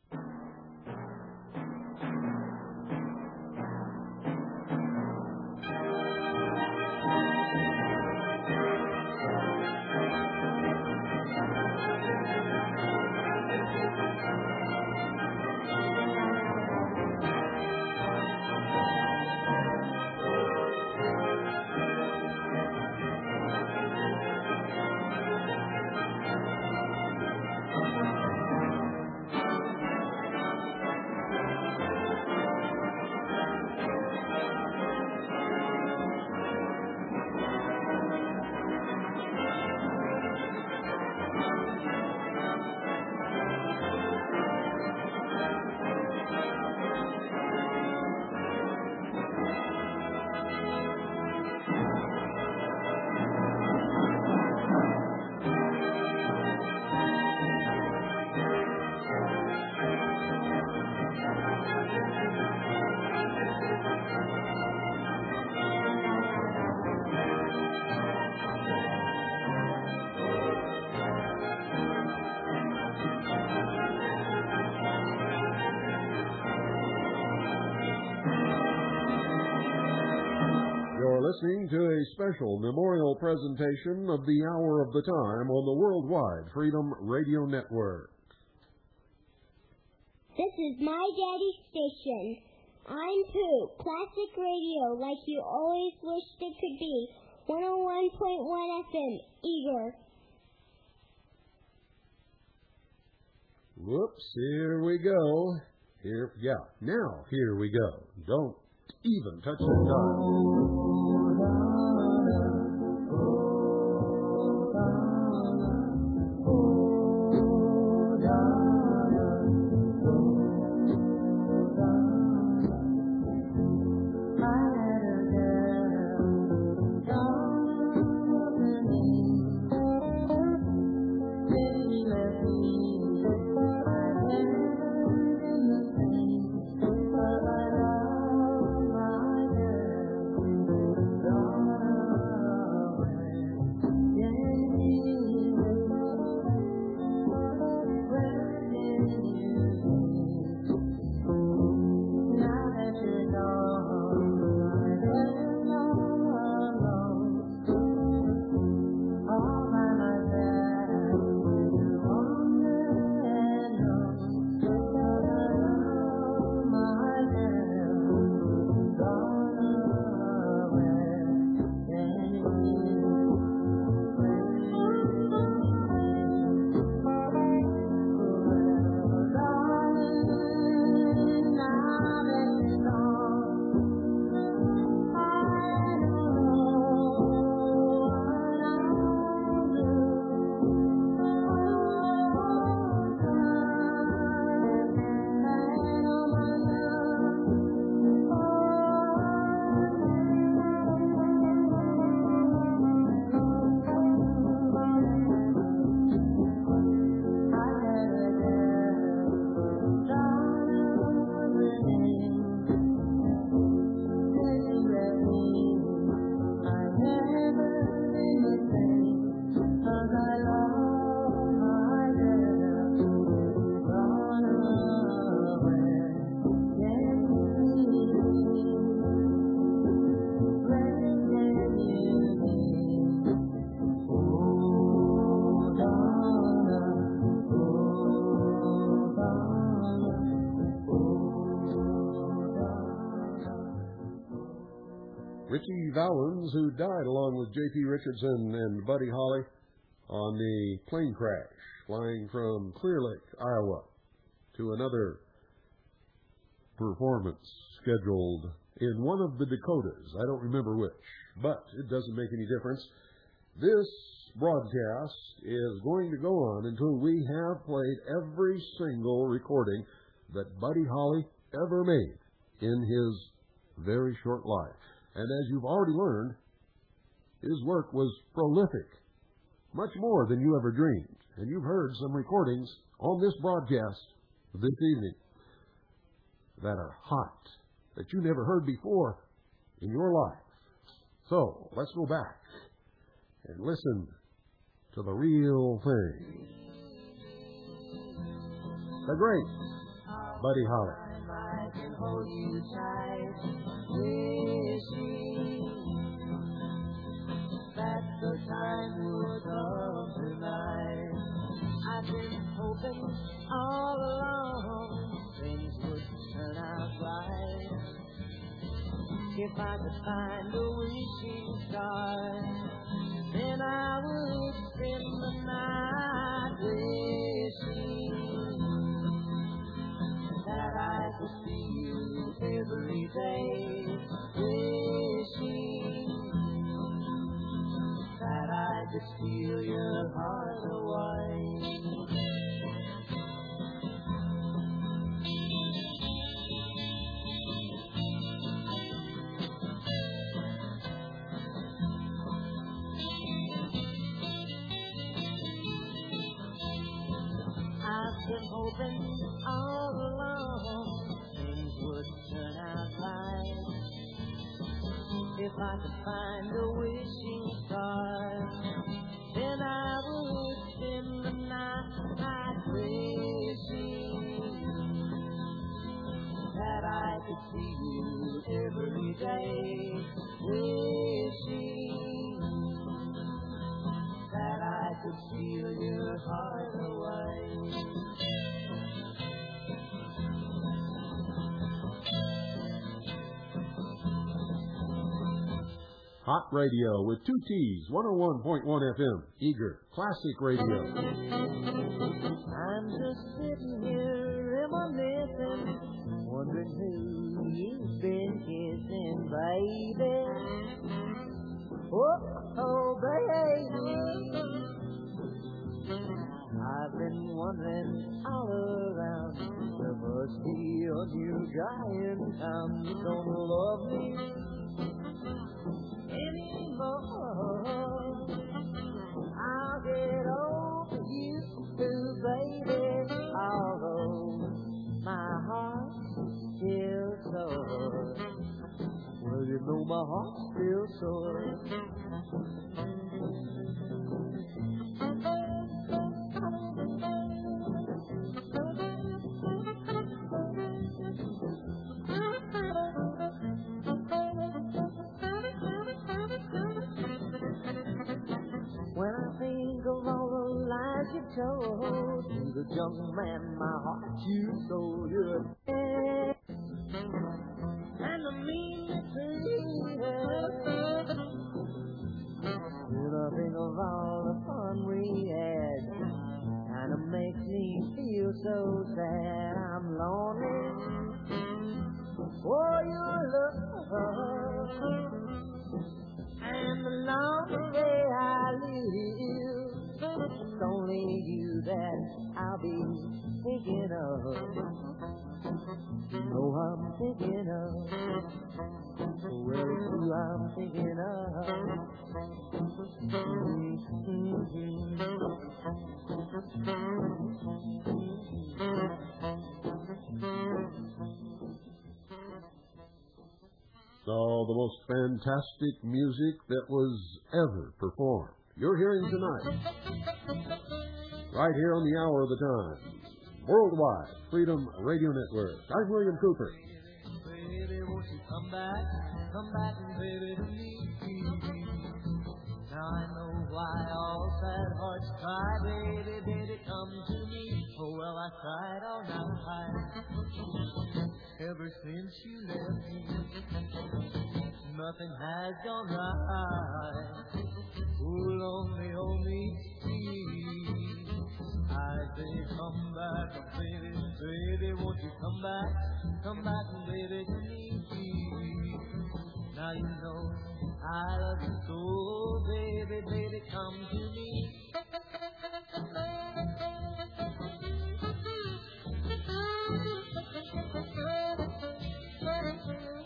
Listening to a special memorial presentation of the Hour of the Time on the Worldwide Freedom Radio Network. This is my daddy's station. I'm Pooh, classic radio like you always wished it could be. one oh one point one F M, Eager. Whoops, here we go. Here, yeah, now here we go. Don't even touch that dial. Richie Valens, who died along with J P Richardson and Buddy Holly on the plane crash flying from Clear Lake, Iowa, to another performance scheduled in one of the Dakotas. I don't remember which, but it doesn't make any difference. This broadcast is going to go on until we have played every single recording that Buddy Holly ever made in his very short life. And as you've already learned, his work was prolific. much more than you ever dreamed. And you've heard some recordings on this broadcast this evening that are hot, that you never heard before in your life. So, let's go back and listen to the real thing. The great Buddy Holly. I can hold you tight, wishing that the time would come tonight. I've been hoping all along things would turn out right. If I could find a wishing star, then I would spend the night wishing that I could see you every day, wishing that I could steal your heart away. I've been hoping all along things would turn out right. If I could find a wishing star, then I would spend the night wishing that I could see you every day, wishing that I could steal your heart away. Hot Radio with two T's, one oh one point one F M, Eager Classic Radio. I'm just sitting here reminiscing, wondering who you've been kissing, baby. Oh, oh, baby. I've been wondering all around, there must be a new guy in town who's gonna love me anymore. I'll get over you too, baby, although my heart's still sore. Well, you know my heart's still sore. When I think of all the lies you told to the young man, my heart you sold, you're dead. And the meanness to when I think of all the fun we had, kind of makes me feel so sad. I'm lonely for your love, and the longer way I live, it's only you that I'll be thinking of. Oh, I'm thinking of. Well, it's you I'm thinking of. So, the most fantastic music that was ever performed. You're hearing tonight, right here on the hour of the time. Worldwide Freedom Radio Network. I'm William Cooper. Baby, won't you come back, come back and baby to me. Now I know why all sad hearts cry, baby, baby, come to me. Oh, well, I cried all night, ever since you left me. Nothing has gone right. Oh, lonely, oh, me, I say, come back, baby, baby, won't you come back, come back, baby, to me. Now you know I love you so, baby, baby, come to me.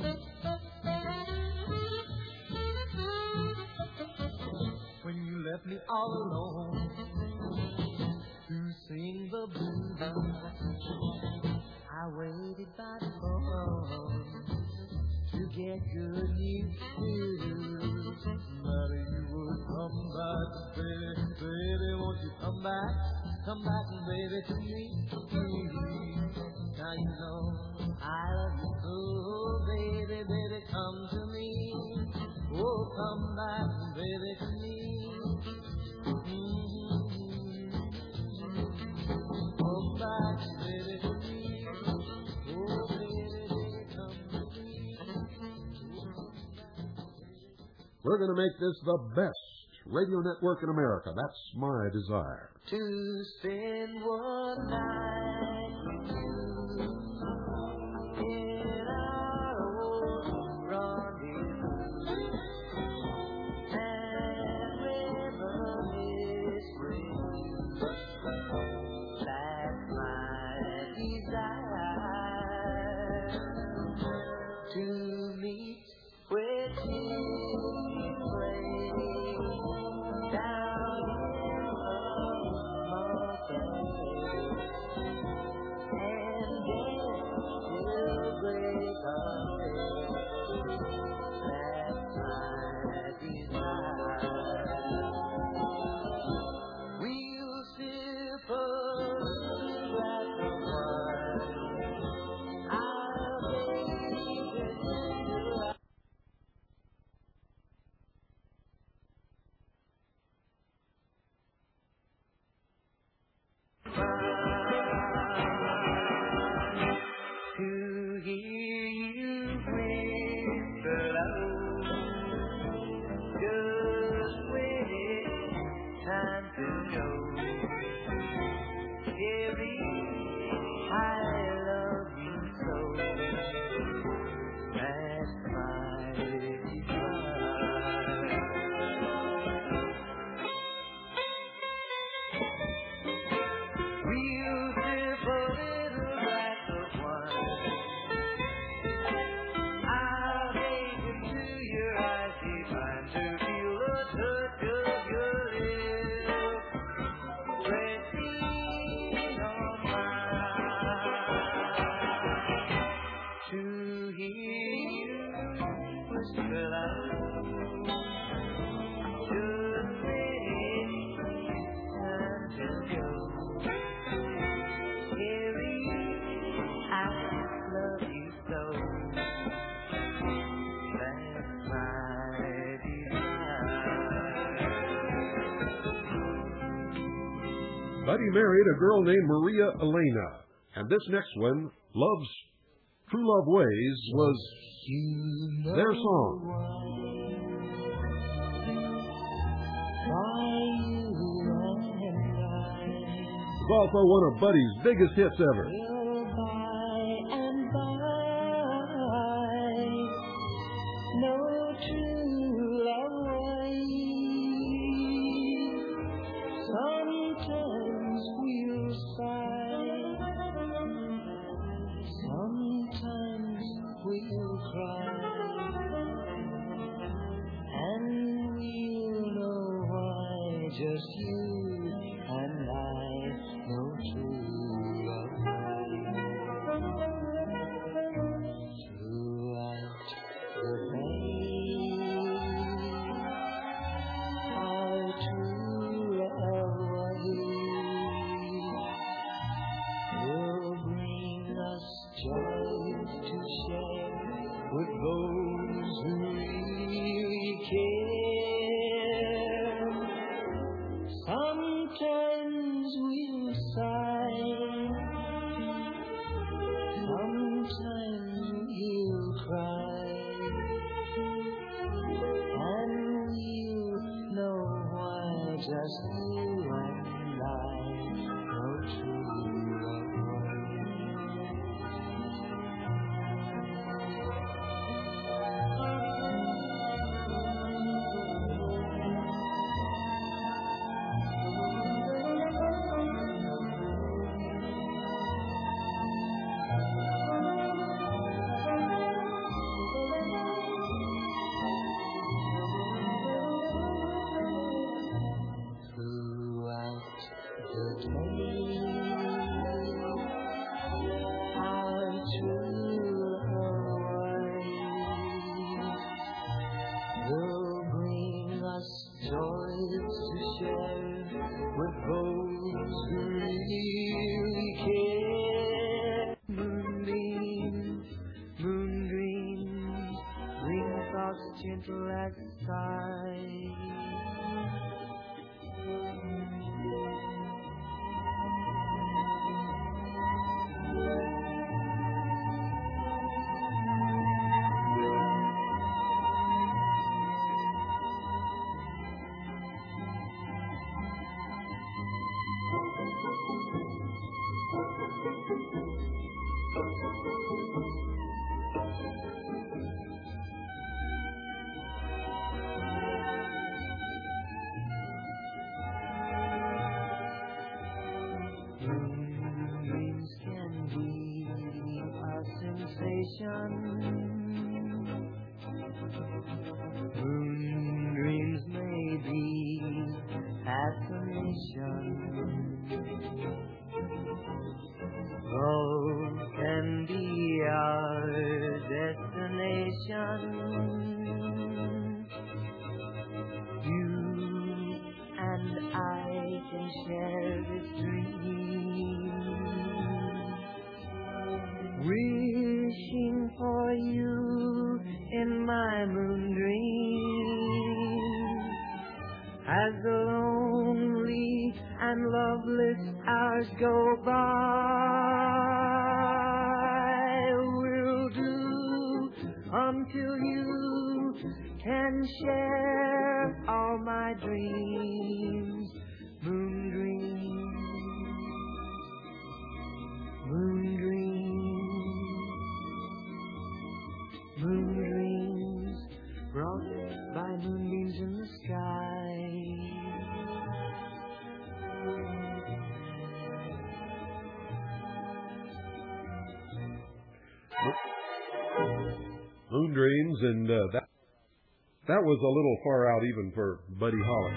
When you left me all alone to sing the blues. I waited by the phone to get good news, but you would come back, baby, baby, won't you come back, come back, baby, to me. Now you know I love you so, baby, baby, come to me. Oh, come back, baby, to me. Mm-hmm. Come back, baby, to me. Oh, baby, baby, come to me. We're going to make this the best radio network in America. That's my desire. To spend one night with you in our old rendezvous, and when the mist brings, that's my desire. To meet with you down in the mountain and dance till break of day. That's my desire. We'll sip a little glass of wine. I'll take it to you. To hear you whisper low, just when it's time to go. Jerry, I love you so. That's my desire. We'll sip a little glass of wine. I'll take it to your eyes, divine, to feel the touch of your lips pressing on mine. To hear you whisper loud, just when it's time to go. Harry, I love you so. That's my desire. Buddy married a girl named Maria Elena, and this next one, Love's True Love Ways, was You know their song. why you and I It's also one of Buddy's biggest hits ever. will by and by know true love ways. Sometimes we'll sigh, sometimes we'll cry, and we'll know why just you and I know true love ways. Throughout the day, our true love ways will bring us joy to share with those who really care. Sometimes we'll sigh, sometimes we'll cry, and we'll know why just you and I know true love ways. gentle as a sigh. Dreams can be a sensation. Moon dreams may be fascination. Love can be our destination. You and I can share this dream, wishing for you in my moon dream. As the lonely and loveless hours go by, we'll do until you can share all my dreams. Moon dreams, moon dreams, moon dreams, brought by moonbeams in the sky. Moon Dreams, and uh, that that was a little far out even for Buddy Holly.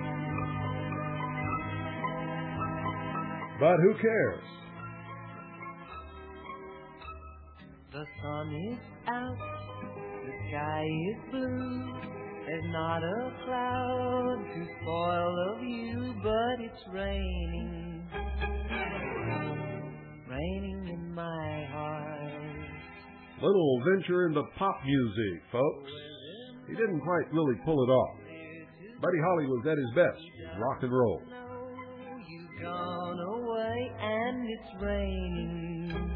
But who cares? The sun is out, the sky is blue. There's not a cloud to spoil the view, but it's raining, raining in my heart. Little venture into pop music, folks. He didn't quite really pull it off. Buddy Holly was at his best, rock and roll. You've gone away and it's raining,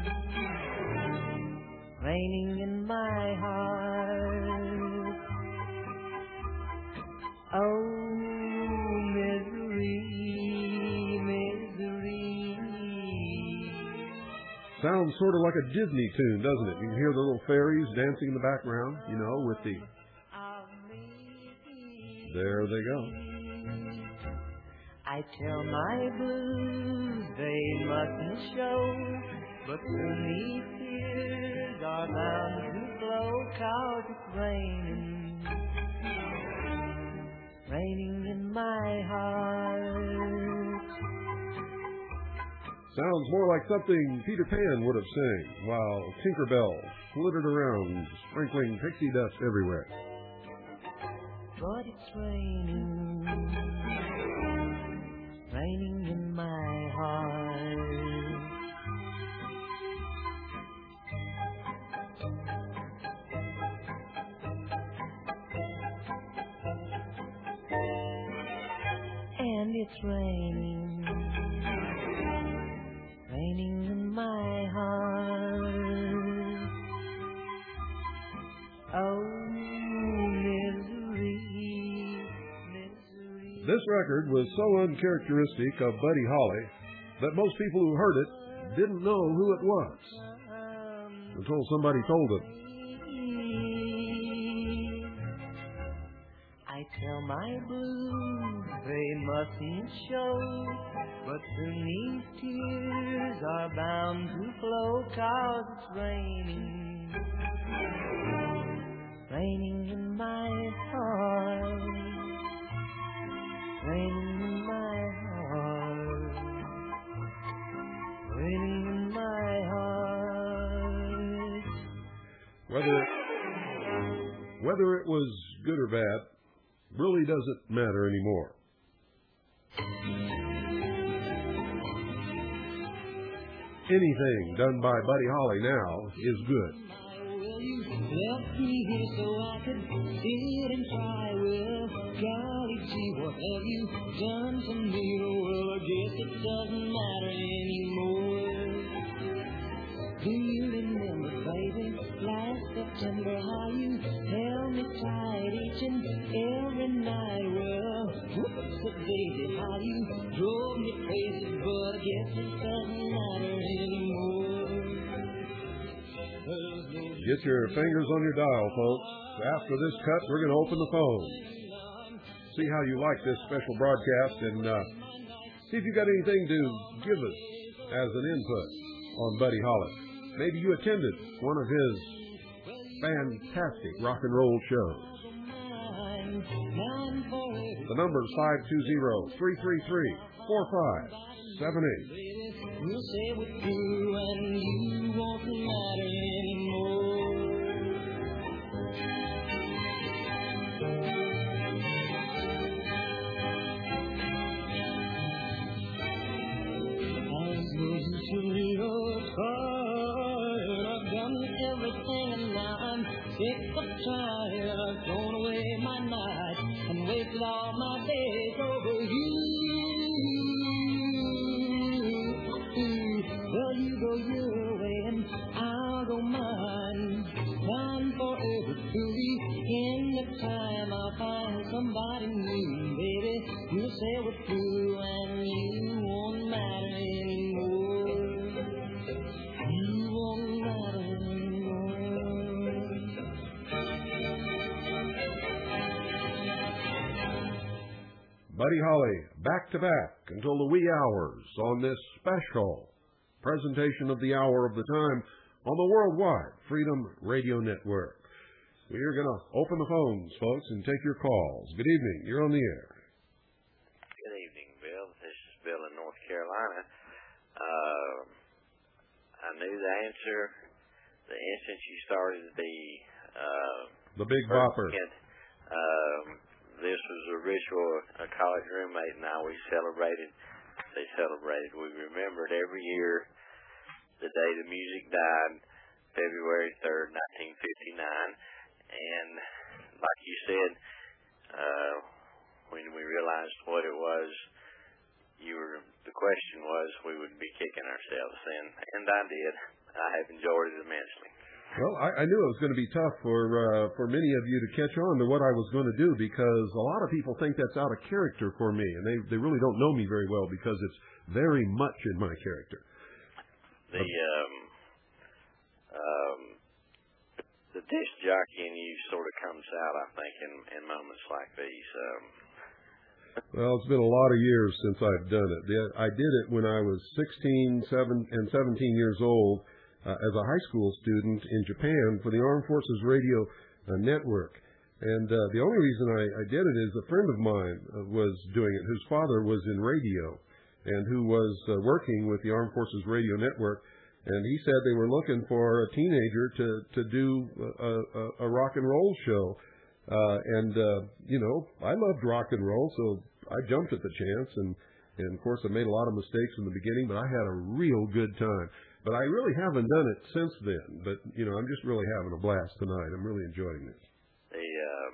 raining in my heart. Oh, misery, misery. Sounds sort of like a Disney tune, doesn't it? You can hear the little fairies dancing in the background, you know, with the... There they go. I tell my blues they mustn't show, but soon these tears are bound to flow, 'cause it's raining, raining in my heart. Sounds more like something Peter Pan would have sang while Tinkerbell flittered around, sprinkling pixie dust everywhere. But it's raining, raining in my heart. And it's raining, raining in my heart. Oh, this record was so uncharacteristic of Buddy Holly that most people who heard it didn't know who it was until somebody told them. I tell my blues they mustn't show, but soon these tears are bound to flow, 'cause it's raining, raining in my heart. Raining in my heart, raining in my heart. Whether whether it was good or bad really doesn't matter anymore. Anything done by Buddy Holly now is good. left me here so I could sit and try. Well, golly gee, what have you done to me? Well, I guess it doesn't matter anymore. Do you remember, baby, last September, how you held me tight each and every night? Well, whoops a daisy, how you drove me crazy, but I guess it doesn't matter anymore. Get your fingers on your dial, folks. After this cut, we're going to open the phone. See how you like this special broadcast, and uh, see if you got anything to give us as an input on Buddy Holly. Maybe you attended one of his fantastic rock and roll shows. The number is five two zero, three three three, four five seven eight. We'll say we're through and you won't matter anymore. To your fire, I've done everything and now I'm sick of trying. I've thrown away my nights and wasted all my days over you. Well, you go your way and I'll go mine. Time forever to the end of time. I'll find somebody new, baby. We'll say we're through and you won't matter anymore. Buddy Holly, back to back until the wee hours on this special presentation of the hour of the time on the Worldwide Freedom Radio Network. We are going to open the phones, folks, and take your calls. Good evening. You're on the air. Good evening, Bill. This is Bill in North Carolina. Uh, I knew the answer the instant you started the uh, the Big Bopper. Um, this was a ritual. A college roommate and I, we celebrated. They celebrated. We remembered every year the day the music died, February third, nineteen fifty-nine. And like you said, uh, when we realized what it was, you were. The question was, we would be kicking ourselves, and and I did. I have enjoyed it immensely. Well, I, I knew it was going to be tough for uh, for many of you to catch on to what I was going to do, because a lot of people think that's out of character for me, and they they really don't know me very well because it's very much in my character. The um, um, the disc jockey in you sort of comes out, I think, in, in moments like these. Um, Well, it's been a lot of years since I've done it. I did it when I was sixteen, seven, and seventeen years old uh, as a high school student in Japan for the Armed Forces Radio uh, Network. And uh, the only reason I, I did it is a friend of mine uh, was doing it, whose father was in radio and who was uh, working with the Armed Forces Radio Network. And he said they were looking for a teenager to, to do a, a, a rock and roll show. Uh, and, uh, you know, I loved rock and roll, so I jumped at the chance. And, and, of course, I made a lot of mistakes in the beginning, but I had a real good time. But I really haven't done it since then. But, you know, I'm just really having a blast tonight. I'm really enjoying this. The, um,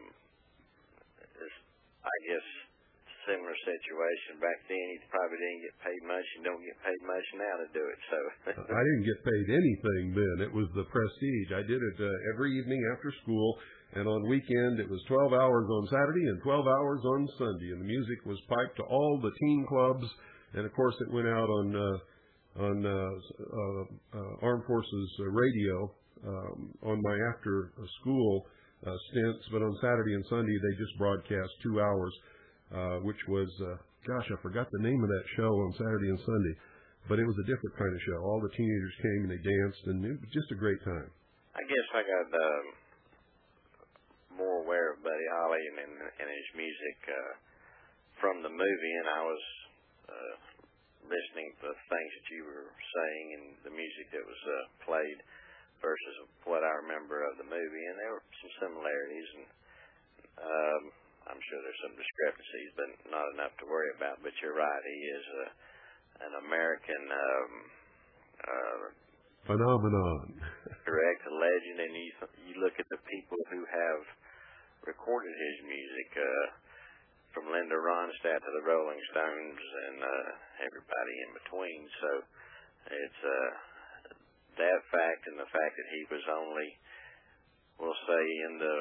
I guess, similar situation. Back then, you probably didn't get paid much. You don't get paid much now to do it. So I didn't get paid anything then. It was the prestige. I did it uh, every evening after school. And on weekend, it was twelve hours on Saturday and twelve hours on Sunday. And the music was piped to all the teen clubs. And, of course, it went out on uh, on uh, uh, uh, Armed Forces uh, radio um, on my after-school uh, stints. But on Saturday and Sunday, they just broadcast two hours, uh, which was, uh, gosh, I forgot the name of that show on Saturday and Sunday. But it was a different kind of show. All the teenagers came and they danced, and it was just a great time. I guess I got... Um more aware of Buddy Holly and, and, and his music uh, from the movie, and I was uh, listening to the things that you were saying and the music that was uh, played versus what I remember of the movie, and there were some similarities, and um, I'm sure there's some discrepancies, but not enough to worry about. But you're right, he is a, an American um, uh, phenomenon. Correct, a legend, and you you look at the people who have recorded his music, uh, from Linda Ronstadt to the Rolling Stones and uh, everybody in between. So it's uh, that fact and the fact that he was only, we'll say, in the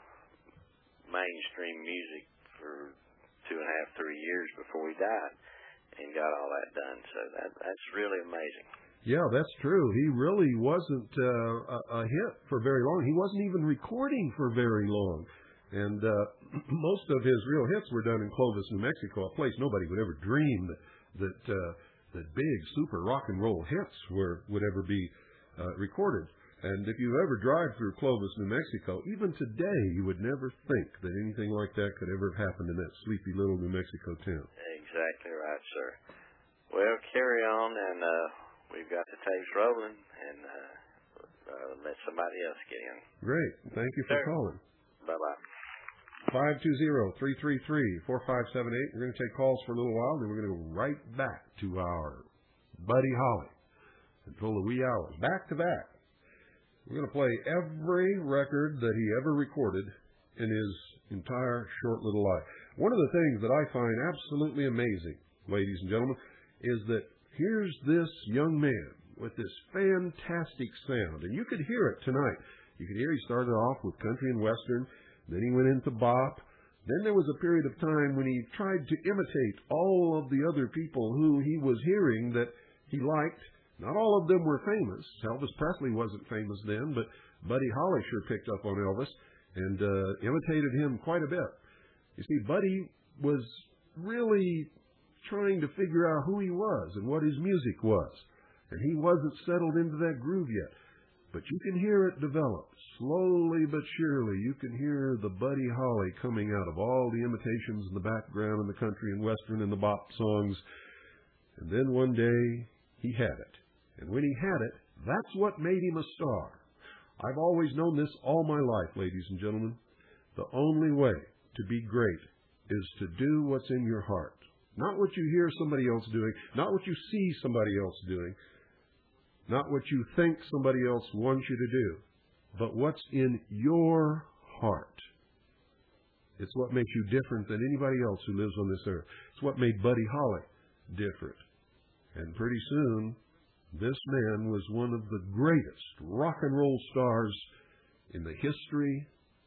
mainstream music for two and a half, three years before he died and got all that done. So that that's really amazing. Yeah, that's true. He really wasn't uh, a, a hit for very long. He wasn't even recording for very long. And uh, most of his real hits were done in Clovis, New Mexico, a place nobody would ever dream that that, uh, that big super rock and roll hits were would ever be uh, recorded. And if you ever drive through Clovis, New Mexico, even today you would never think that anything like that could ever have happened in that sleepy little New Mexico town. Exactly right, sir. Well, carry on, and uh, we've got the tapes rolling, and uh, uh, let somebody else get in. Great. Thank you for sir. calling. Bye-bye. five two zero, three three three, four five seven eight. We're going to take calls for a little while, then we're going to go right back to our Buddy Holly until the wee hours. Back to back. We're going to play every record that he ever recorded in his entire short little life. One of the things that I find absolutely amazing, ladies and gentlemen, is that here's this young man with this fantastic sound. And you could hear it tonight. You could hear he started off with country and western. Then he went into bop. Then there was a period of time when he tried to imitate all of the other people who he was hearing that he liked. Not all of them were famous. Elvis Presley wasn't famous then, but Buddy Holly sure picked up on Elvis and uh, imitated him quite a bit. You see, Buddy was really trying to figure out who he was and what his music was. And he wasn't settled into that groove yet. But you can hear it develop. Slowly but surely, you can hear the Buddy Holly coming out of all the imitations in the background in the country and western and the bop songs. And then one day, he had it. And when he had it, that's what made him a star. I've always known this all my life, ladies and gentlemen. The only way to be great is to do what's in your heart. Not what you hear somebody else doing, not what you see somebody else doing, not what you think somebody else wants you to do, but what's in your heart. It's what makes you different than anybody else who lives on this earth. It's what made Buddy Holly different. And pretty soon, this man was one of the greatest rock and roll stars in the history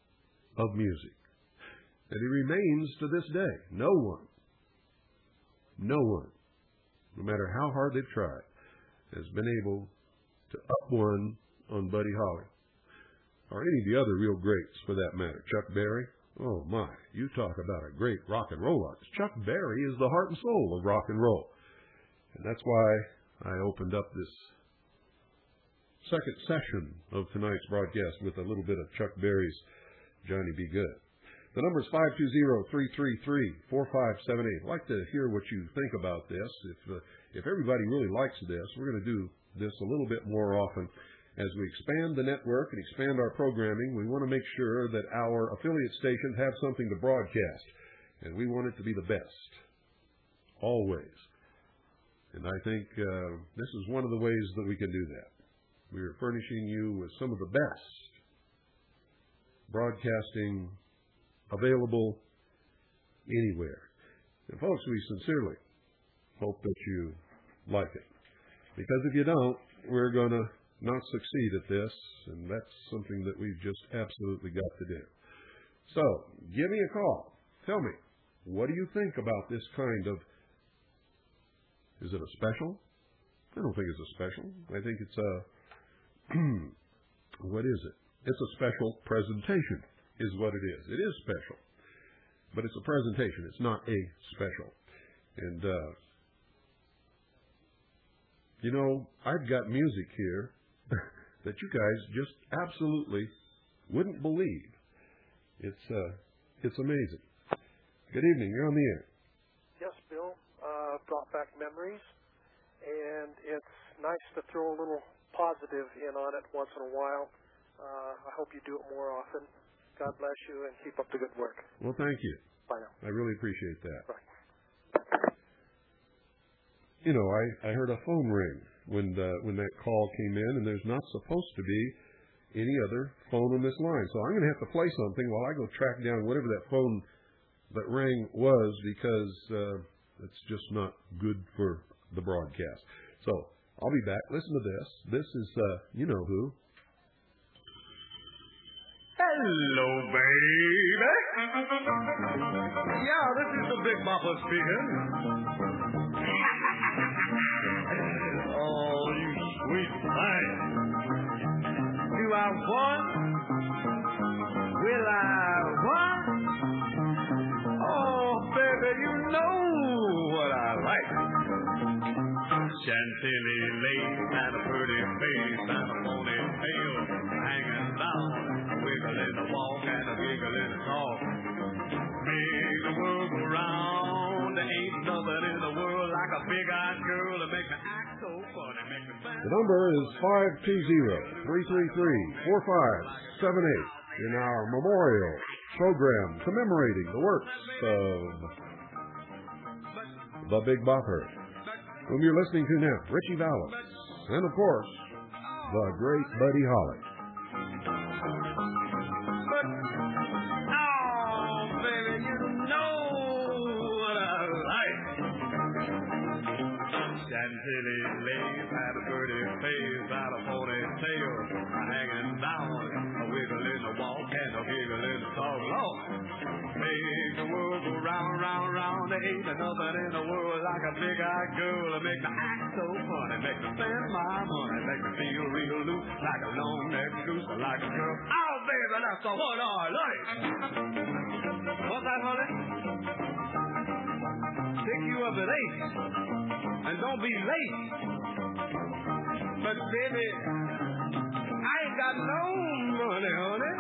of music. And he remains to this day. No one, no one, no matter how hard they've tried, has been able to up one on Buddy Holly. Or any of the other real greats, for that matter. Chuck Berry. Oh, my. You talk about a great rock and roll artist. Chuck Berry is the heart and soul of rock and roll. And that's why I opened up this second session of tonight's broadcast with a little bit of Chuck Berry's Johnny B. Good. The number is five two zero, three three three, four five seven eight. I'd like to hear what you think about this. If uh, if everybody really likes this, we're going to do this a little bit more often. As we expand the network and expand our programming, we want to make sure that our affiliate stations have something to broadcast. And we want it to be the best. Always. And I think uh, this is one of the ways that we can do that. We are furnishing you with some of the best broadcasting available anywhere. And folks, we sincerely hope that you like it. Because if you don't, we're going to not succeed at this, and that's something that we've just absolutely got to do. So, give me a call. Tell me, what do you think about this kind of, is it a special? I don't think it's a special. I think it's a, what is it? It's a special presentation, is what it is. It is special. But it's a presentation. It's not a special. And, uh, you know, I've got music here that you guys just absolutely wouldn't believe. It's uh, it's amazing. Good evening. You're on the air. Yes, Bill. Uh, brought back memories, and it's nice to throw a little positive in on it once in a while. Uh, I hope you do it more often. God bless you, and keep up the good work. Well, thank you. Bye now. I really appreciate that. Bye. You know, I, I heard a phone ring when uh, when that call came in, and there's not supposed to be any other phone on this line. So I'm going to have to play something while I go track down whatever that phone that rang was, because uh, it's just not good for the broadcast. So I'll be back. Listen to this. This is, uh, you know who. Hello, baby. Yeah, this is the Big Bopper speaking. Oh, you sweet thing. Do I want? Will I want? Oh, baby, you know what I like. Chantilly lace and a pretty face and a ponytail hanging down, a wiggle in the walk and a giggle in the talk. Make the world go round. There ain't nothing in the world like a big-eyed girl to make me act so funny. Make me The number is five two zero, three three three, four five seven eight in our memorial program commemorating the works of the Big Bopper, whom you're listening to now, Ritchie Valens, and of course, the great Buddy Holly. But, oh, baby, you know what I like. Chantilly lace had a pretty face, had a ponytail hanging down, a wiggle in the walk and a giggle in the talk. Lord, make the world go round, round, round. There ain't nothing in the world like a big-eyed girl to make me act so funny, make me spend my money, make me feel real loose, like a long-necked goose, like a girl. Oh, baby, that's the one I like. What's that, honey? Pick you up at eight, and don't be late. But, baby, I ain't got no money, honey.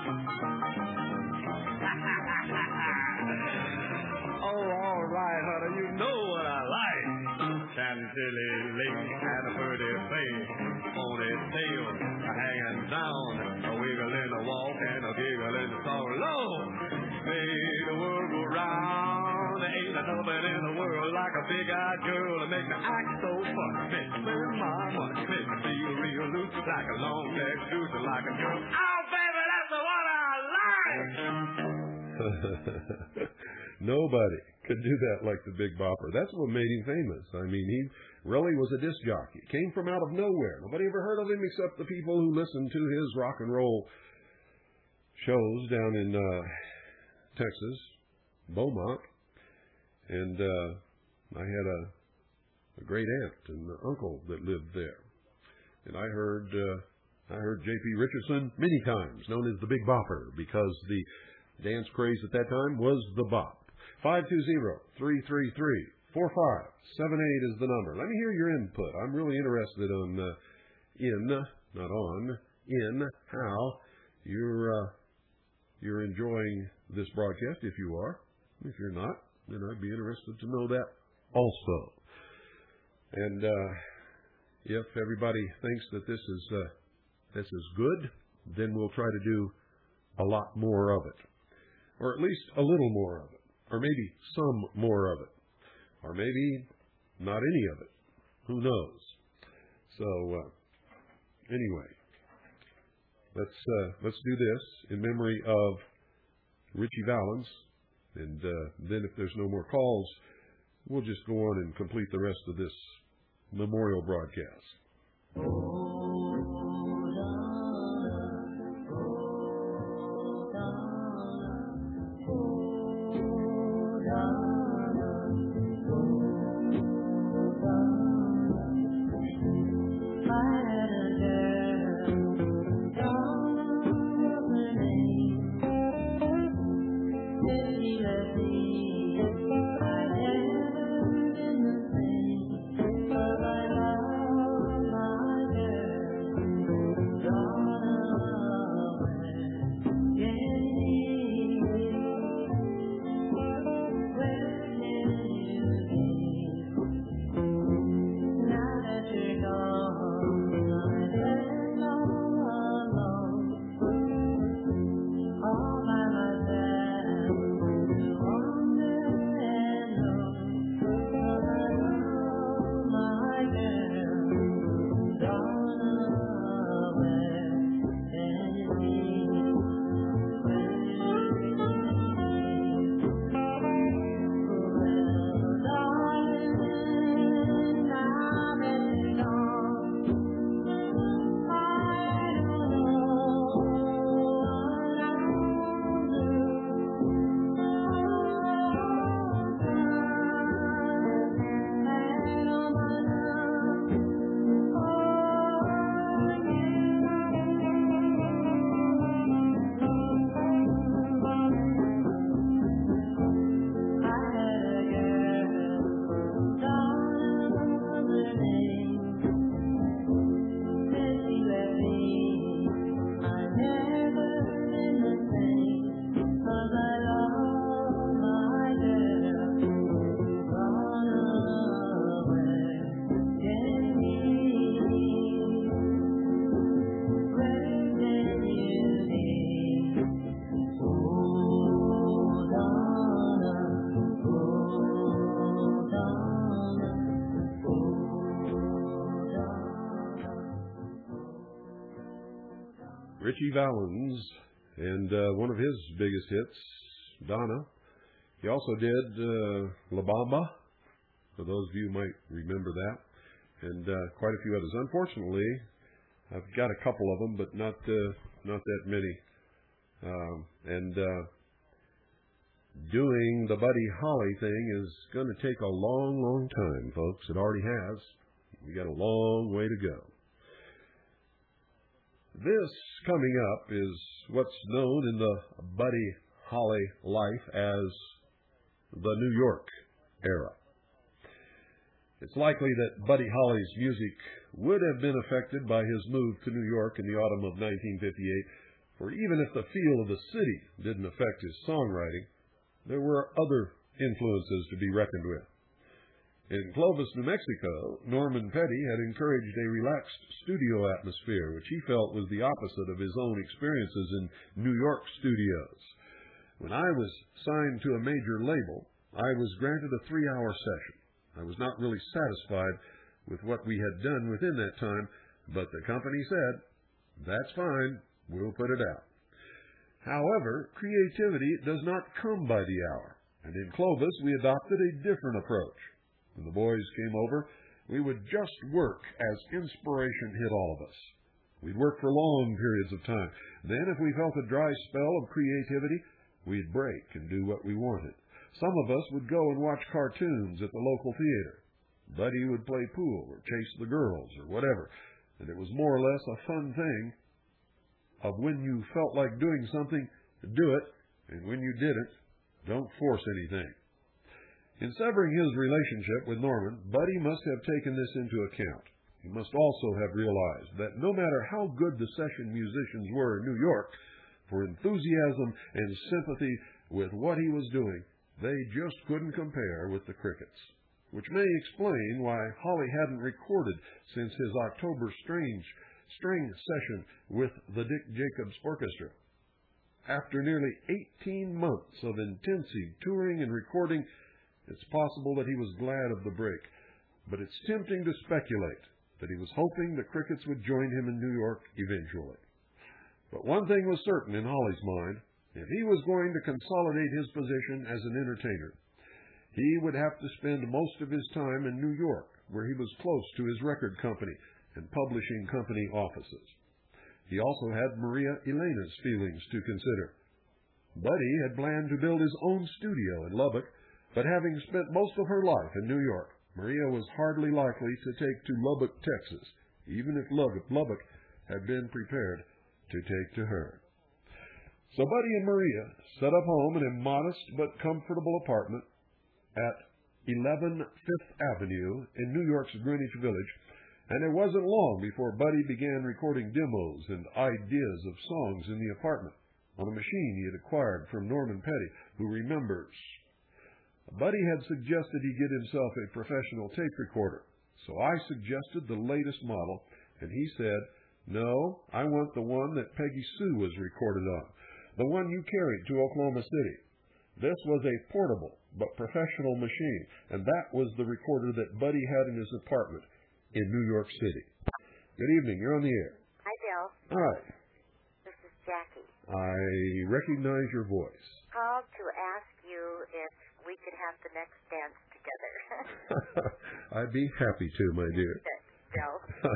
Oh, all right, honey, you know what I like. Chantilly lace and a pretty face, ponytail hanging down, a wiggle in the walk and a giggle in the talk. Lord, make the world go round. There ain't nothing in the world like a big-eyed girl to make me act so funny, make me spend my money, make me feel real loose, like a long-necked goose, like a girl. Oh, baby, that's the one I like. Nobody could do that like the Big Bopper. That's what made him famous. I mean, he really was a disc jockey. Came from out of nowhere. Nobody ever heard of him except the people who listened to his rock and roll shows down in uh, Texas, Beaumont. And uh, I had a, a great aunt and uncle that lived there. And I heard uh, I heard J P Richardson many times, known as the Big Bopper, because the dance craze at that time was the bop. five two zero, three three three, four five seven eight is the number. Let me hear your input. I'm really interested on uh, in, not on, in how you're uh, you're enjoying this broadcast. If you are, if you're not, then I'd be interested to know that also. And uh, if everybody thinks that this is uh, this is good, then we'll try to do a lot more of it, or at least a little more of it. Or maybe some more of it. Or maybe not any of it. Who knows? So, uh, anyway, let's uh, let's do this in memory of Ritchie Valens. And uh, then if there's no more calls, we'll just go on and complete the rest of this memorial broadcast. I love my girl. Richie Valens, and uh, one of his biggest hits, Donna. He also did uh, La Bamba, for those of you who might remember that, and uh, quite a few others. Unfortunately, I've got a couple of them, but not uh, not that many. Um, and uh, doing the Buddy Holly thing is going to take a long, long time, folks. It already has. We got a long way to go. This coming up is what's known in the Buddy Holly life as the New York era. It's likely that Buddy Holly's music would have been affected by his move to New York in the autumn of nineteen fifty-eight, for even if the feel of the city didn't affect his songwriting, there were other influences to be reckoned with. In Clovis, New Mexico, Norman Petty had encouraged a relaxed studio atmosphere, which he felt was the opposite of his own experiences in New York studios. When I was signed to a major label, I was granted a three-hour session. I was not really satisfied with what we had done within that time, but the company said, "That's fine, we'll put it out." However, creativity does not come by the hour, and in Clovis we adopted a different approach. When the boys came over, we would just work as inspiration hit all of us. We'd work for long periods of time. Then, if we felt a dry spell of creativity, we'd break and do what we wanted. Some of us would go and watch cartoons at the local theater. Buddy would play pool or chase the girls or whatever, and it was more or less a fun thing of when you felt like doing something, do it, and when you didn't, don't force anything. In severing his relationship with Norman, Buddy must have taken this into account. He must also have realized that no matter how good the session musicians were in New York, for enthusiasm and sympathy with what he was doing, they just couldn't compare with the Crickets, which may explain why Holly hadn't recorded since his October Strange string session with the Dick Jacobs Orchestra. After nearly eighteen months of intensive touring and recording, it's possible that he was glad of the break, but it's tempting to speculate that he was hoping the Crickets would join him in New York eventually. But one thing was certain in Holly's mind: if he was going to consolidate his position as an entertainer, he would have to spend most of his time in New York, where he was close to his record company and publishing company offices. He also had Maria Elena's feelings to consider. Buddy had planned to build his own studio in Lubbock, but having spent most of her life in New York, Maria was hardly likely to take to Lubbock, Texas, even if Lubbock had been prepared to take to her. So Buddy and Maria set up home in a modest but comfortable apartment at eleven Fifth Avenue in New York's Greenwich Village, and it wasn't long before Buddy began recording demos and ideas of songs in the apartment on a machine he had acquired from Norman Petty, who remembers. Buddy had suggested he get himself a professional tape recorder, so I suggested the latest model, and he said, "No, I want the one that Peggy Sue was recorded on, the one you carried to Oklahoma City." This was a portable but professional machine, and that was the recorder that Buddy had in his apartment in New York City. Good evening. You're on the air. Hi, Bill. All right. This is Jackie. I recognize your voice. Called to ask you if we could have the next dance together. I'd be happy to, my dear. Bill.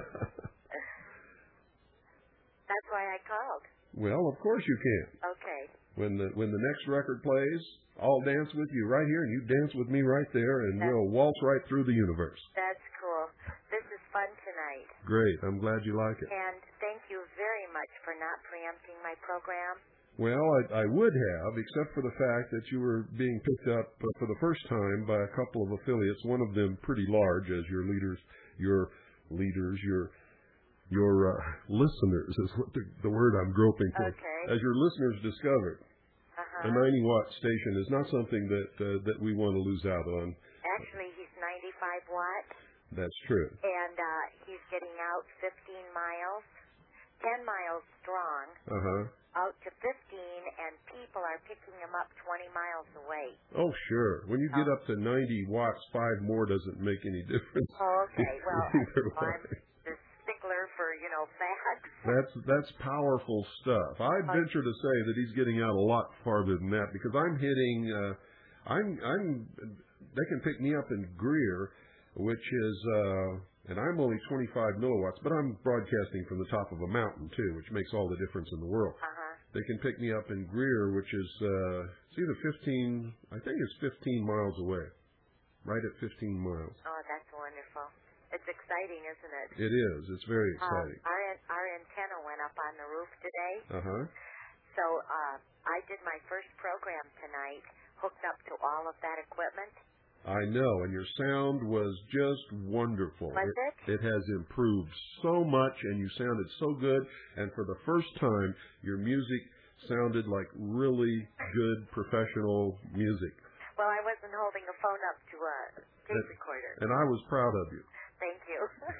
That's why I called. Well, of course you can. Okay. When the when the next record plays, I'll dance with you right here, and you dance with me right there, and That's, we'll waltz right through the universe. That's cool. This is fun tonight. Great. I'm glad you like it. And thank you very much for not preempting my program. Well, I, I would have, except for the fact that you were being picked up uh, for the first time by a couple of affiliates, one of them pretty large, as your leaders, your leaders, your your uh, listeners is what the, the word I'm groping for. Okay. As your listeners discovered, uh-huh. a ninety watt station is not something that uh, that we want to lose out on. Actually, he's ninety-five watt. That's true. And uh, he's getting out fifteen miles, ten miles strong. Uh-huh. Out to fifteen, and people are picking him up twenty miles away. Oh, sure. When you get up to ninety watts, five more doesn't make any difference. Oh, okay. Well, Either I'm the stickler for you know, facts. That's that's powerful stuff. I'd venture to say that he's getting out a lot farther than that because I'm hitting. Uh, I'm I'm. They can pick me up in Greer, which is, uh, and I'm only twenty-five milliwatts, but I'm broadcasting from the top of a mountain too, which makes all the difference in the world. Uh-huh. They can pick me up in Greer, which is uh, it's either fifteen. I think it's fifteen miles away, right at fifteen miles. Oh, that's wonderful. It's exciting, isn't it? It is. It's very exciting. Um, our our antenna went up on the roof today. Uh huh. So uh, I did my first program tonight, hooked up to all of that equipment. I know, and your sound was just wonderful. Was it? It has improved so much, and you sounded so good. And for the first time, your music sounded like really good professional music. Well, I wasn't holding a phone up to a tape and, recorder. And I was proud of you. Thank you.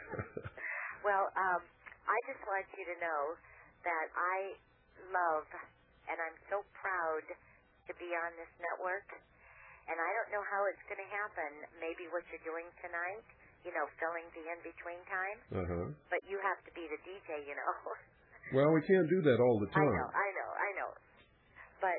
Well, um, I just want you to know that I love, and I'm so proud to be on this network. And I don't know how it's going to happen, maybe what you're doing tonight, you know, filling the in-between time. Uh-huh. But you have to be the D J, you know. Well, we can't do that all the time. I know, I know, I know. But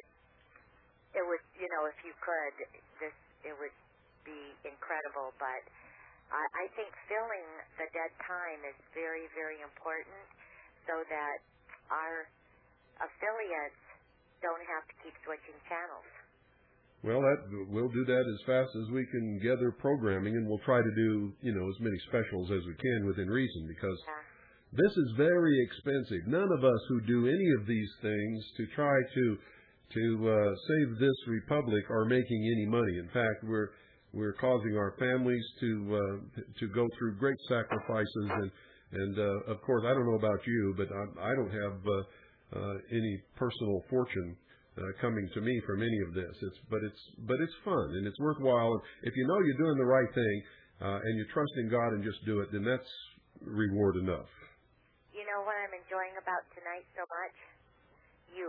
it would, you know, if you could, this, it would be incredible. But I, I think filling the dead time is very, very important so that our affiliates don't have to keep switching channels. Well, that we'll do that as fast as we can gather programming, and we'll try to do, you know, as many specials as we can within reason, because Yeah. this is very expensive. None of us who do any of these things to try to to uh, save this republic are making any money. In fact, we're we're causing our families to uh, to go through great sacrifices, and and uh, of course, I don't know about you, but I, I don't have uh, uh, any personal fortune Uh, coming to me from any of this. It's but it's but it's fun and it's worthwhile. And if you know you're doing the right thing uh, and you trust in God and just do it, then that's reward enough. You know what I'm enjoying about tonight so much? You.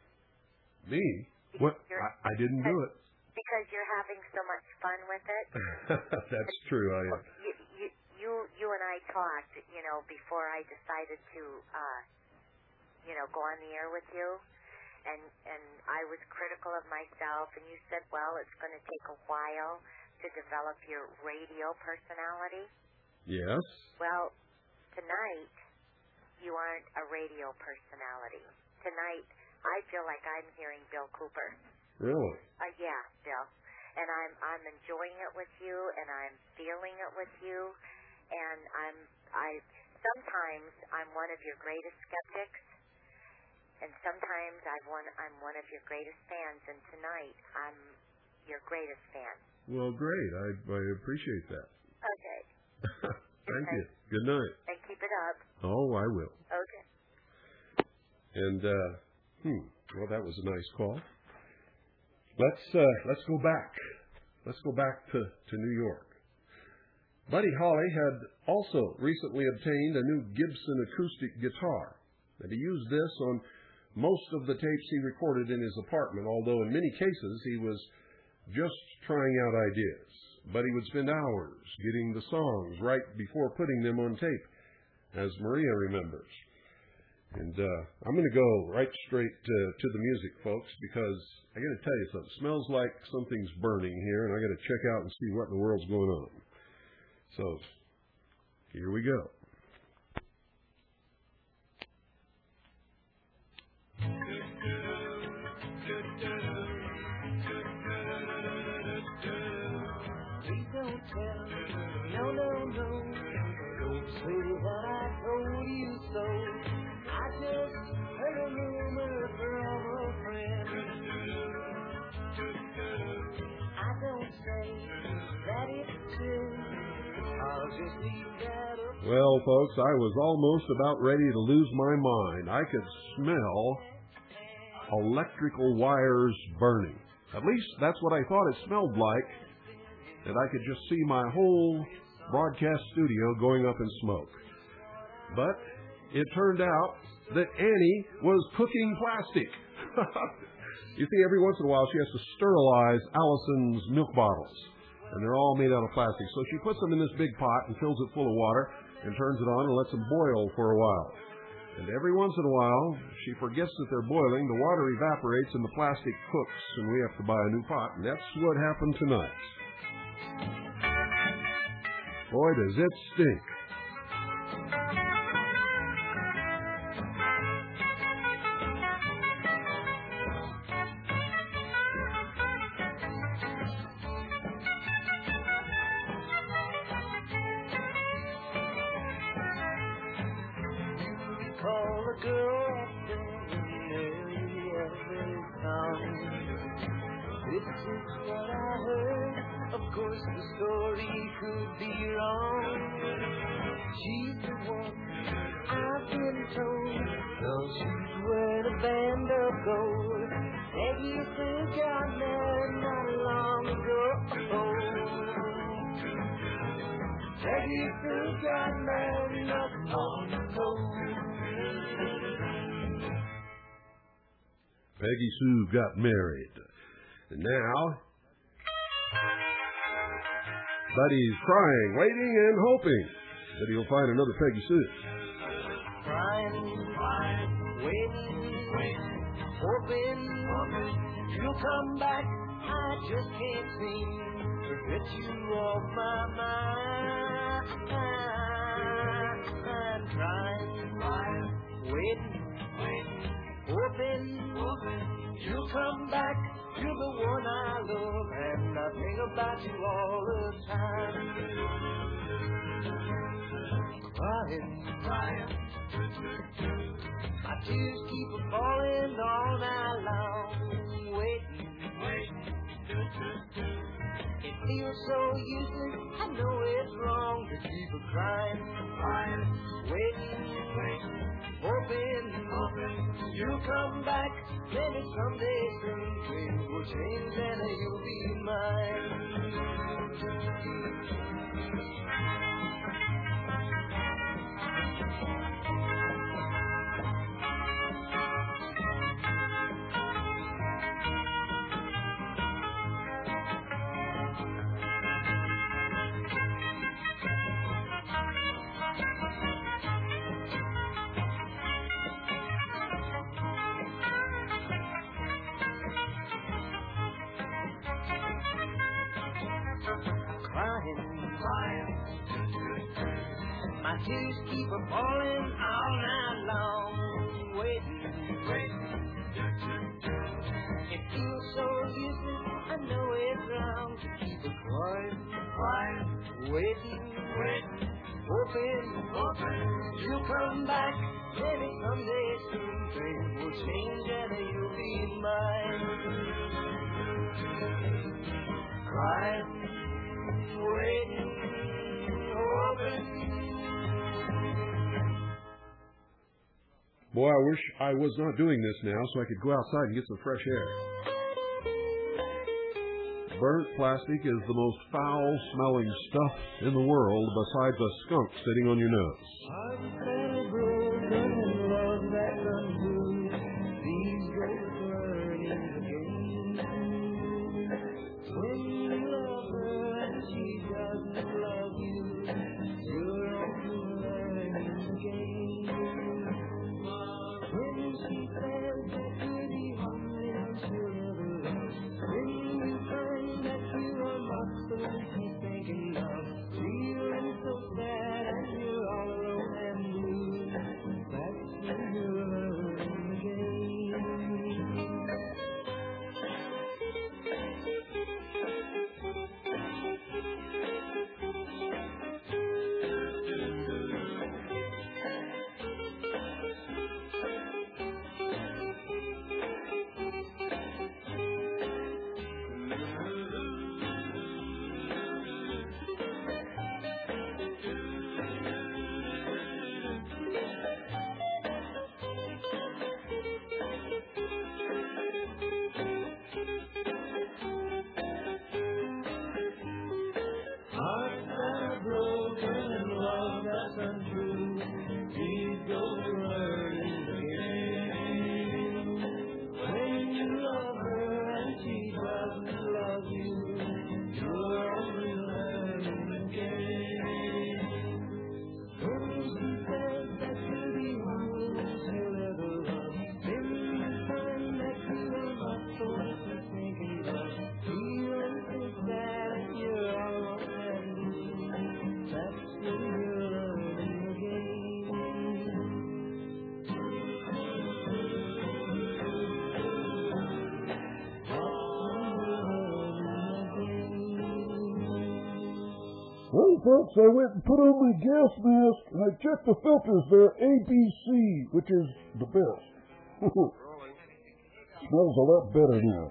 Me? What? I, I didn't do it. Because you're having so much fun with it. That's true. I am. You, you, you, you and I talked, you know, before I decided to, uh, you know, go on the air with you. And and I was critical of myself, and you said, well, it's going to take a while to develop your radio personality. Yes. Well, tonight, you aren't a radio personality. Tonight, I feel like I'm hearing Bill Cooper. Really? Uh, yeah, Bill. And I'm I'm enjoying it with you, and I'm feeling it with you, and I'm I sometimes I'm one of your greatest skeptics. And sometimes I've one, I'm one of your greatest fans, and tonight I'm your greatest fan. Well, great. I, I appreciate that. Okay. Thank you. Good night. And keep it up. Oh, I will. Okay. And, uh, hmm, well, that was a nice call. Let's, uh, let's go back. Let's go back to, to New York. Buddy Holly had also recently obtained a new Gibson acoustic guitar, and he used this on most of the tapes he recorded in his apartment, although in many cases he was just trying out ideas. But he would spend hours getting the songs right before putting them on tape, as Maria remembers. And uh, I'm going to go right straight to, to the music, folks, because I got to tell you something. It smells like something's burning here, and I got to check out and see what in the world's going on. So, here we go. No, no, no, don't say what I told you so. I just heard a rumor from a friend. I don't say that it's true. I'll just leave that up. Well, folks, I was almost about ready to lose my mind. I could smell electrical wires burning. At least that's what I thought it smelled like. And I could just see my whole broadcast studio going up in smoke. But it turned out that Annie was cooking plastic. You see, every once in a while she has to sterilize Allison's milk bottles. And they're all made out of plastic. So she puts them in this big pot and fills it full of water. and turns it on and lets them boil for a while. And every once in a while, she forgets that they're boiling, the water evaporates and the plastic cooks, and we have to buy a new pot, and that's what happened tonight. Boy, does it stink. Call a girl up in the area they found. This is what I heard. Of course the story could be wrong. She's the one I've been told. Well, she's wearing a band of gold. Peggy Sue got married not long ago. Peggy Sue got married not long ago. Peggy Sue got married. And now, Buddy's crying, waiting, and hoping that he'll find another Peggy Sue. Crying, crying, waiting, waiting, hoping, hoping you'll come back. I just can't seem to get you off my mind. I'm crying, crying, waiting, waiting, hoping, hoping you'll come back. You're the one I love, and I think about you all the time. Crying, crying, my tears keep a falling all night long. Waiting, waiting, it feels so useless. I know it's wrong to keep a crying, crying, waiting, waiting, hoping, hoping you'll come back. Maybe someday soon things will change and you'll be mine. My tears keep a falling all night long. Waiting, waiting. It feels so useless. I know it's wrong to keep a crying, crying, waiting, waiting, hoping, hoping you'll come back. Maybe someday soon things will change and you'll be mine. Crying, waiting, hoping. Boy, I wish I was not doing this now so I could go outside and get some fresh air. Burnt plastic is the most foul-smelling stuff in the world besides a skunk sitting on your nose. Well, folks, I went and put on my gas mask, and I checked the filters. They're A B C, which is the best. Smells a lot better now.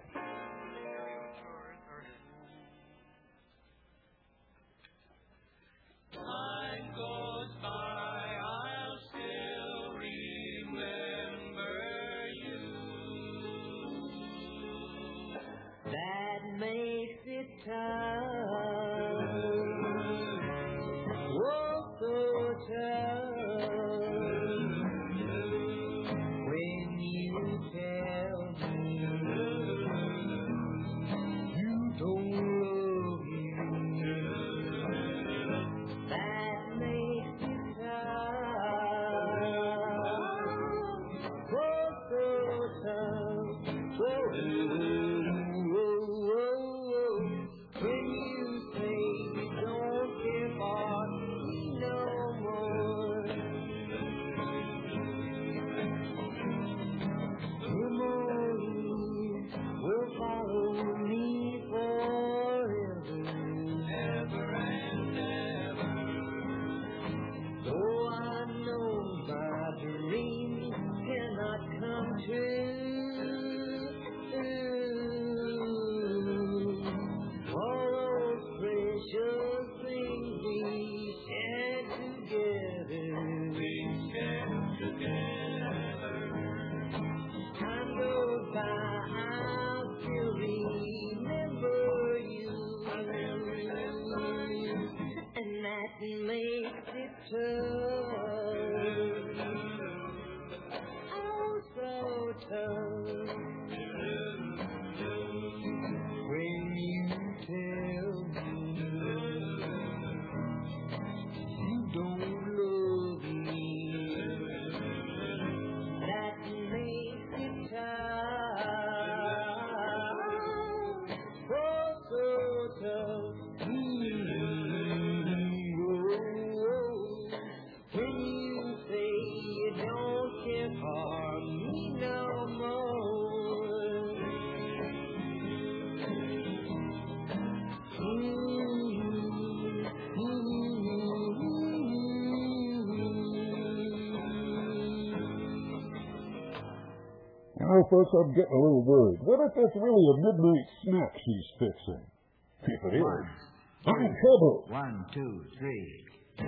Well, folks, I'm getting a little worried. What if that's really a midnight snack she's fixing? If it is, I'm in trouble. One, two, three.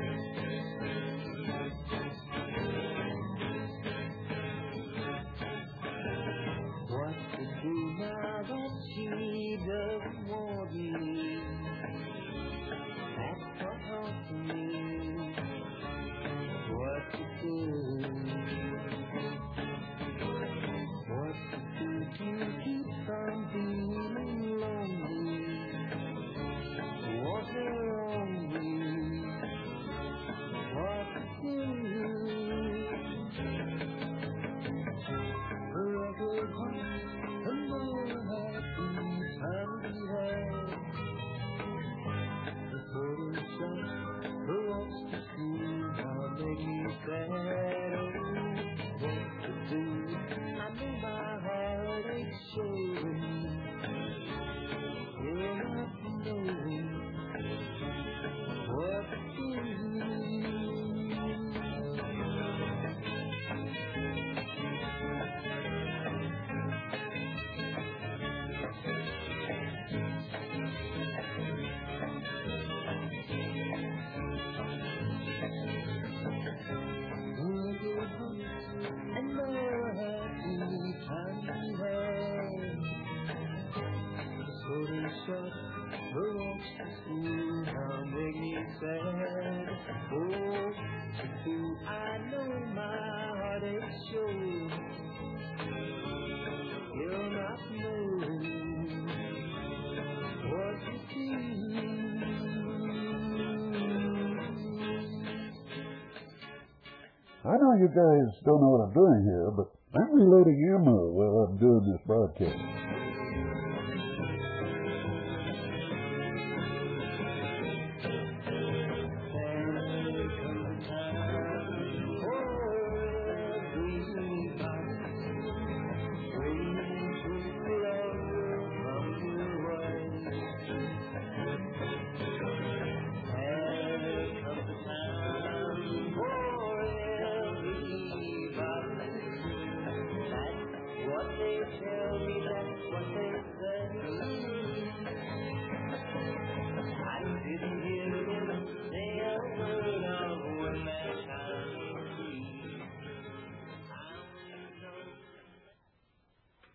What to do now that she doesn't want me? That's what haunts me. What to do? What to do to keep from feeling lonely? What's wrong with me? What to do? Forever home, and more happy time we had. The Photoshop, the walks to school, now make me sad. Oh, what to do? I know my heart ain't showing. You're not knowing what to do. And more happy time we had. So they shut the walks to school, now make me sad. Oh, to do I know my heart ain't sure. You're not knowing what to do. I know you guys don't know what I'm doing here, but I'm reloading ammo while I'm doing this broadcast. Have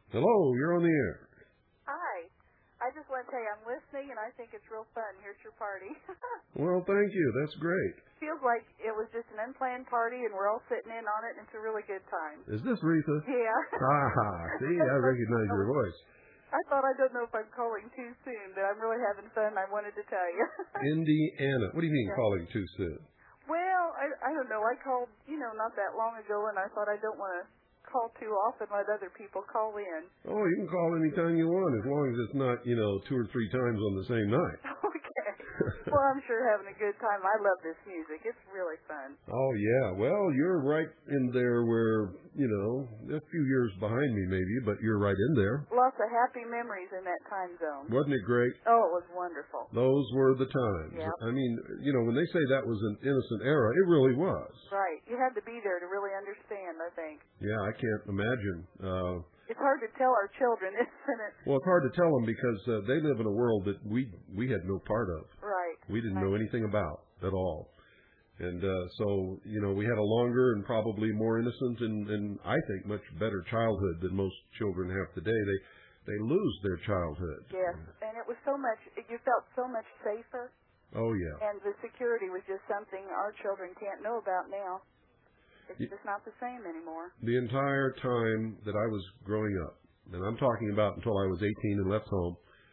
Hello, you're on the air. Hi. I just want to tell you I'm listening, and I think it's real fun. Here's your party. Well, thank you. That's great. Feels like it was just an unplanned party, and we're all sitting in on it, and it's a really good time. Is this Rita? Yeah. Ah, see, I recognize your voice. I thought I don't know if I'm calling too soon, but I'm really having fun. I wanted to tell you. Indiana. What do you mean Yeah. calling too soon? Well, I I don't know. I called, you know, not that long ago, and I thought I don't want to call too often. Let other people call in. Oh, you can call anytime you want, as long as it's not, you know, two or three times on the same night. Okay. Well, I'm sure having a good time. I love this music. It's really fun. Oh, yeah. Well, you're right in there where, you know, a few years behind me maybe, but you're right in there. Lots of happy memories in that time zone. Wasn't it great? Oh, it was wonderful. Those were the times. Yep. I mean, you know, when they say that was an innocent era, it really was. Right. You had to be there to really understand, I think. Yeah, I can't imagine. Uh, It's hard to tell our children, isn't it? well, it's hard to tell them because uh, they live in a world that we we had no part of. Right. We didn't right. know anything about at all. And uh, so, you know, we had a longer and probably more innocent and, and I think much better childhood than most children have today. They they lose their childhood. Yes, and it was so much, you felt so much safer. Oh, yeah. And the security was just something our children can't know about now. It's just not the same anymore. The entire time that I was growing up, and I'm talking about until I was eighteen and left home,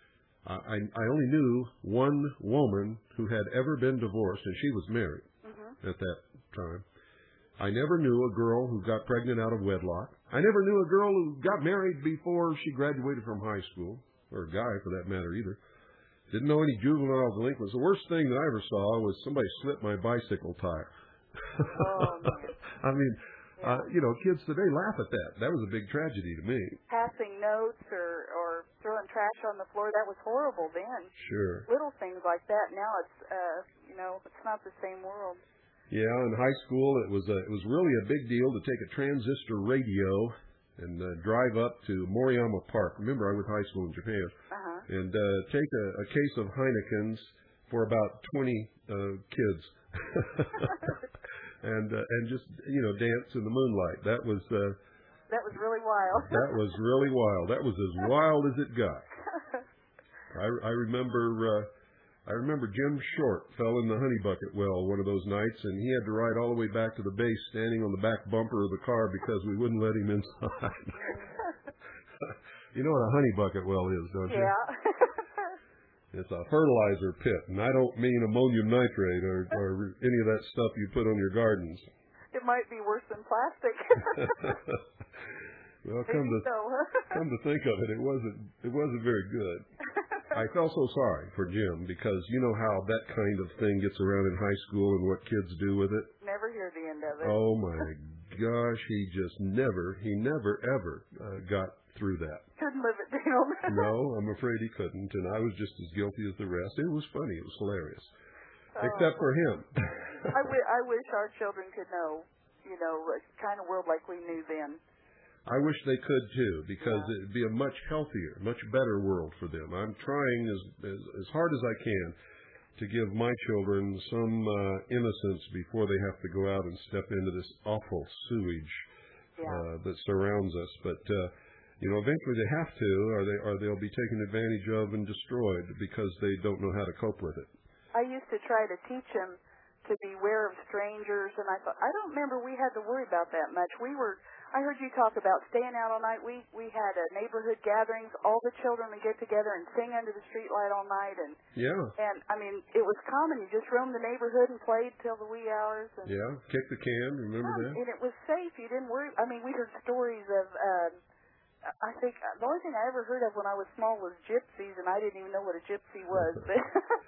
I, I only knew one woman who had ever been divorced, and she was married mm-hmm. at that time. I never knew a girl who got pregnant out of wedlock. I never knew a girl who got married before she graduated from high school, or a guy for that matter either. Didn't know any juvenile delinquents. The worst thing that I ever saw was somebody slip my bicycle tire. Oh, man. I mean, yeah. uh, you know, kids today laugh at that. That was a big tragedy to me. Passing notes or, or throwing trash on the floor, that was horrible then. Sure. Little things like that. Now it's, uh, you know, it's not the same world. Yeah, in high school it was a, it was really a big deal to take a transistor radio and uh, drive up to Moriyama Park. Remember, I went to high school in Japan. Uh-huh. And uh, take a, a case of Heineken's for about twenty uh, kids. and uh, and just, you know, dance in the moonlight. That was uh, that was really wild. that was really wild. That was as wild as it got. I, I remember uh, I remember Jim Short fell in the honey bucket well one of those nights, and he had to ride all the way back to the base, standing on the back bumper of the car because we wouldn't let him inside. You know what a honey bucket well is, don't you? Yeah. It's a fertilizer pit, and I don't mean ammonium nitrate or, or any of that stuff you put on your gardens. It might be worse than plastic. Well, come to so. come to think of it, it wasn't it wasn't very good. I felt so sorry for Jim because you know how that kind of thing gets around in high school and what kids do with it. Never hear the end of it. Oh my gosh, he just never, he never ever uh, got through that. Couldn't live it down. No, I'm afraid he couldn't, and I was just as guilty as the rest. It was funny, it was hilarious, oh. except for him. I, w- I wish our children could know, you know, a kind of world like we knew then. I wish they could too, because yeah. it'd be a much healthier, much better world for them. I'm trying as as, as hard as I can to give my children some uh, innocence before they have to go out and step into this awful sewage yeah. uh, that surrounds us. But uh, you know, eventually they have to, or they or they'll be taken advantage of and destroyed because they don't know how to cope with it. I used to try to teach them to beware of strangers, and I thought I don't remember we had to worry about that much. We were. I heard you talk about staying out all night. We we had a neighborhood gatherings. All the children would get together and sing under the streetlight all night, and yeah. And I mean, it was common. You just roamed the neighborhood and played till the wee hours. And, yeah, kick the can. Remember yeah, that? And it was safe. You didn't worry. I mean, we heard stories of. Um, I think the only thing I ever heard of when I was small was gypsies, and I didn't even know what a gypsy was. But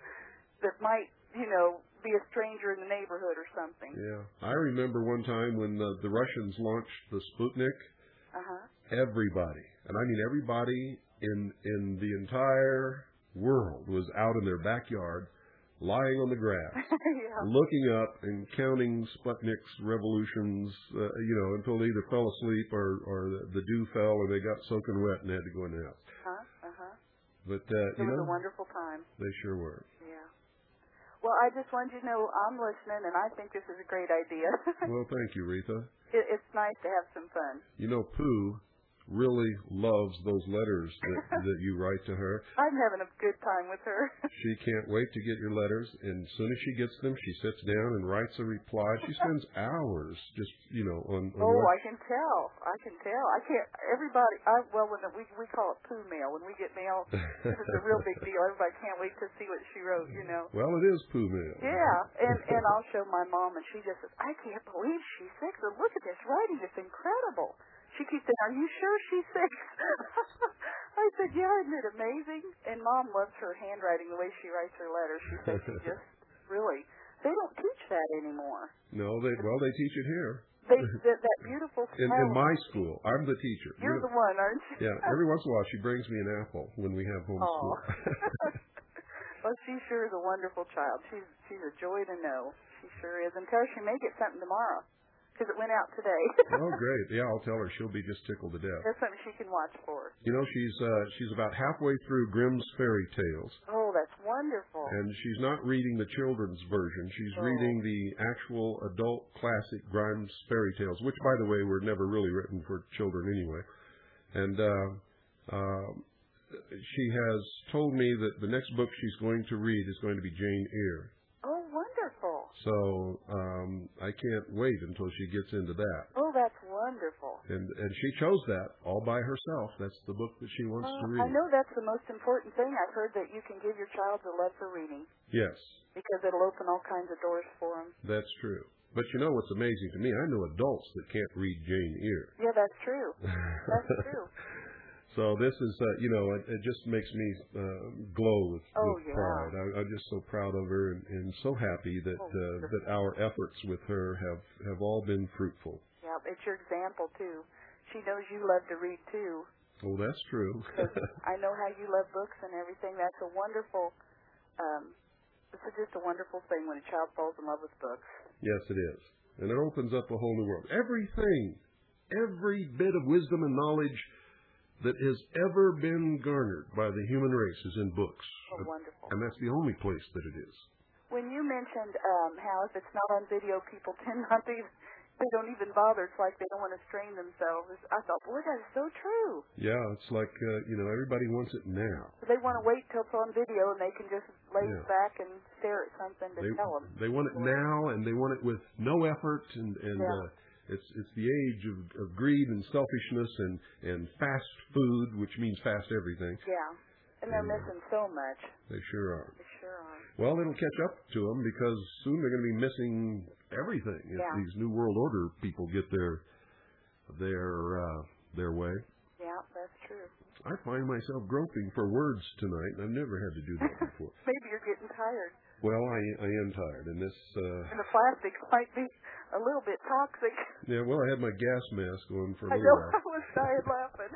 that might, you know, be a stranger in the neighborhood or something. Yeah. I remember one time when the, the Russians launched the Sputnik, uh-huh. everybody, and I mean everybody in in the entire world was out in their backyard, lying on the grass, yeah. looking up and counting Sputnik's revolutions, uh, you know, until they either fell asleep or, or the, the dew fell or they got soaking wet and had to go in the house. Uh-huh, uh-huh. But, uh, it you was know, a wonderful time. They sure were. Yeah. Well, I just wanted you to know I'm listening, and I think this is a great idea. Well, thank you, Retha. It, it's nice to have some fun. You know, Pooh really loves those letters that, that you write to her. I'm having a good time with her. She can't wait to get your letters, and as soon as she gets them, she sits down and writes a reply. She spends hours just, you know, on. on oh, what... I can tell. I can tell. I can't. Everybody. I well, when we we call it poo mail. When we get mail, this is a real big deal. Everybody can't wait to see what she wrote. You know. Well, it is poo mail. Yeah, and and I'll show my mom, and she just says, "I can't believe she's six. And look at this writing. It's incredible." She keeps saying, "Are you sure she's six?" I said, "Yeah, isn't it amazing?" And Mom loves her handwriting, the way she writes her letters. She says she just really, they don't teach that anymore. No, they well, they teach it here. They that, that beautiful in, style. in my school, I'm the teacher. You're you know, the one, aren't you? Yeah, every once in a while she brings me an apple when we have homeschool. Well, she sure is a wonderful child. She's she's a joy to know. She sure is. And tell her she may get something tomorrow, because it went out today. Oh, great. Yeah, I'll tell her. She'll be just tickled to death. That's something she can watch for. You know, she's uh, she's about halfway through Grimm's Fairy Tales. Oh, that's wonderful. And she's not reading the children's version. She's oh. reading the actual adult classic Grimm's Fairy Tales, which, by the way, were never really written for children anyway. And uh, uh, she has told me that the next book she's going to read is going to be Jane Eyre. Oh, wonderful. So um, I can't wait until she gets into that. Oh, that's wonderful. And and she chose that all by herself. That's the book that she wants uh, to read. I know that's the most important thing. I've heard that you can give your child a love for reading. Yes. Because it'll open all kinds of doors for them. That's true. But you know what's amazing to me? I know adults that can't read Jane Eyre. Yeah, that's true. That's true. So this is, uh, you know, it, it just makes me uh, glow with, oh, with yeah. pride. I, I'm just so proud of her and, and so happy that oh, uh, that our efforts with her have, have all been fruitful. Yeah, it's your example, too. She knows you love to read, too. Oh, that's true. I know how you love books and everything. That's a wonderful, um, it's just a wonderful thing when a child falls in love with books. Yes, it is. And it opens up a whole new world. Everything, every bit of wisdom and knowledge that has ever been garnered by the human race is in books. Oh, wonderful. And that's the only place that it is. When you mentioned um, how if it's not on video, people tend not to even, they don't even bother. It's like they don't want to strain themselves. I thought, boy, that is so true. Yeah, it's like, uh, you know, everybody wants it now. They want to wait till it's on video and they can just lay yeah. back and stare at something to they, tell them. They want it now, and they want it with no effort, and, and yeah. uh, It's it's the age of, of greed and selfishness and, and fast food, which means fast everything. Yeah, and they're and, missing so much. They sure are. They sure are. Well, it'll catch up to them because soon they're going to be missing everything if yeah. these New World Order people get their their uh, their way. Yeah, that's true. I find myself groping for words tonight, and I've never had to do that before. Maybe you're getting tired. Well, I I am tired, and this. Uh, and the plastic might be a little bit toxic. Yeah, well, I had my gas mask on for a I little know, while. I was dying laughing.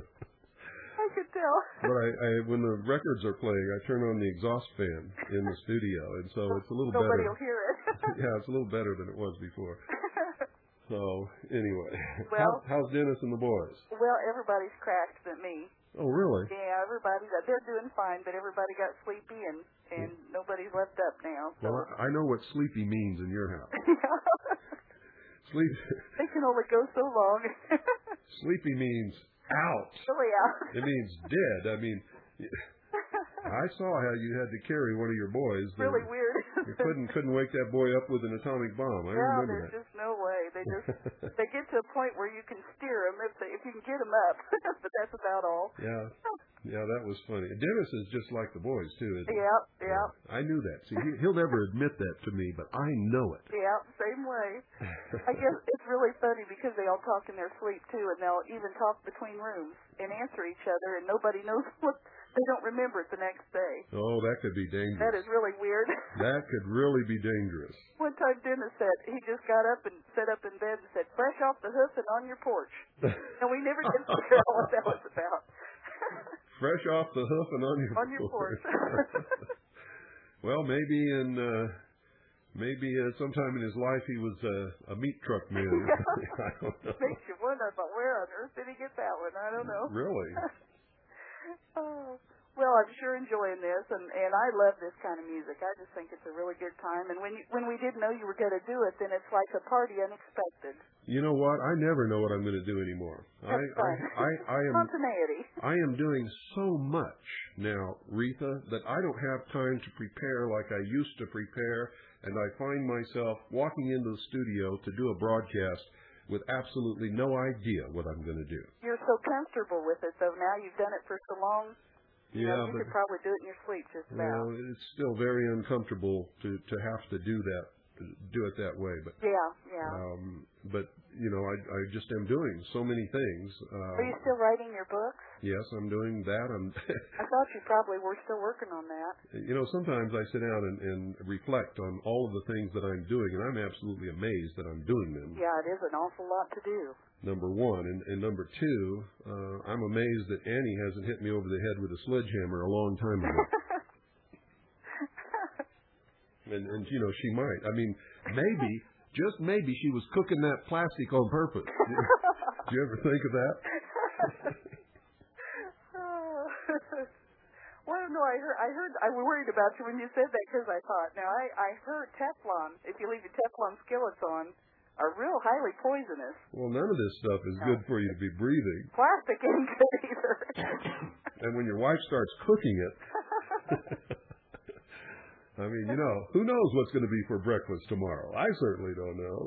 I could tell. But I, I, when the records are playing, I turn on the exhaust fan in the studio, and so it's a little Nobody better. Nobody will hear it. Yeah, it's a little better than it was before. So, anyway. Well, How, how's Dennis and the boys? Well, everybody's crashed but me. Oh, really? Yeah, everybody, they're doing fine, but everybody got sleepy, and, and yeah. nobody's left up now. So. Well, I know what sleepy means in your house. Sleep. They can only go so long. Sleepy means out. Really out. It means dead. I mean, I saw how you had to carry one of your boys. Really and weird. You couldn't couldn't wake that boy up with an atomic bomb. I yeah, remember there's that. just no way. They just they get to a point where you can steer them if they, if you can get them up, but that's about all. Yeah. Yeah, that was funny. Dennis is just like the boys, too, isn't he? Yep, yep. Yeah, I knew that. See, he, he'll never admit that to me, but I know it. Yeah, same way. I guess it's really funny because they all talk in their sleep, too, and they'll even talk between rooms and answer each other, and nobody knows what, they don't remember it the next day. Oh, that could be dangerous. That is really weird. That could really be dangerous. One time Dennis said, he just got up and sat up in bed and said, fresh off the hoof and on your porch. And we never did figure out what that was about. Fresh off the hoof and on your on your porch. Well, maybe in uh, maybe uh, sometime in his life he was uh, a meat truck man. I don't know. Makes you wonder about where on earth did he get that one? I don't know. Really? Oh Well, I'm sure enjoying this, and, and I love this kind of music. I just think it's a really good time. And when you, when we didn't know you were going to do it, then it's like a party unexpected. You know what? I never know what I'm going to do anymore. That's I, fun. I, I, I am Spontaneity. I am doing so much now, Retha, that I don't have time to prepare like I used to prepare, and I find myself walking into the studio to do a broadcast with absolutely no idea what I'm going to do. You're so comfortable with it, though. Now you've done it for so long. You Yeah, know, you but could probably do it in your sleep just about. well, it's still very uncomfortable to to have to do that, to do it that way. But Yeah, yeah. um, but you know, I I just am doing so many things. Uh, Are you still writing your books? yes, I'm doing that. I'm. I thought you probably were still working on that. You know, sometimes I sit down and, and reflect on all of the things that I'm doing, and I'm absolutely amazed that I'm doing them. Yeah, it is an awful lot to do. Number one, and, and number two, uh, I'm amazed that Annie hasn't hit me over the head with a sledgehammer a long time ago. and, and you know, she might. I mean, maybe, just maybe, she was cooking that plastic on purpose. Did you ever think of that? Well, no, I heard, I heard, I was worried about you when you said that because I thought, now I, I heard Teflon, if you leave your Teflon skillets on, are real highly poisonous. Well, none of this stuff is good for you to be breathing. Plastic ain't good either. And when your wife starts cooking it, I mean, you know, who knows what's going to be for breakfast tomorrow? I certainly don't know.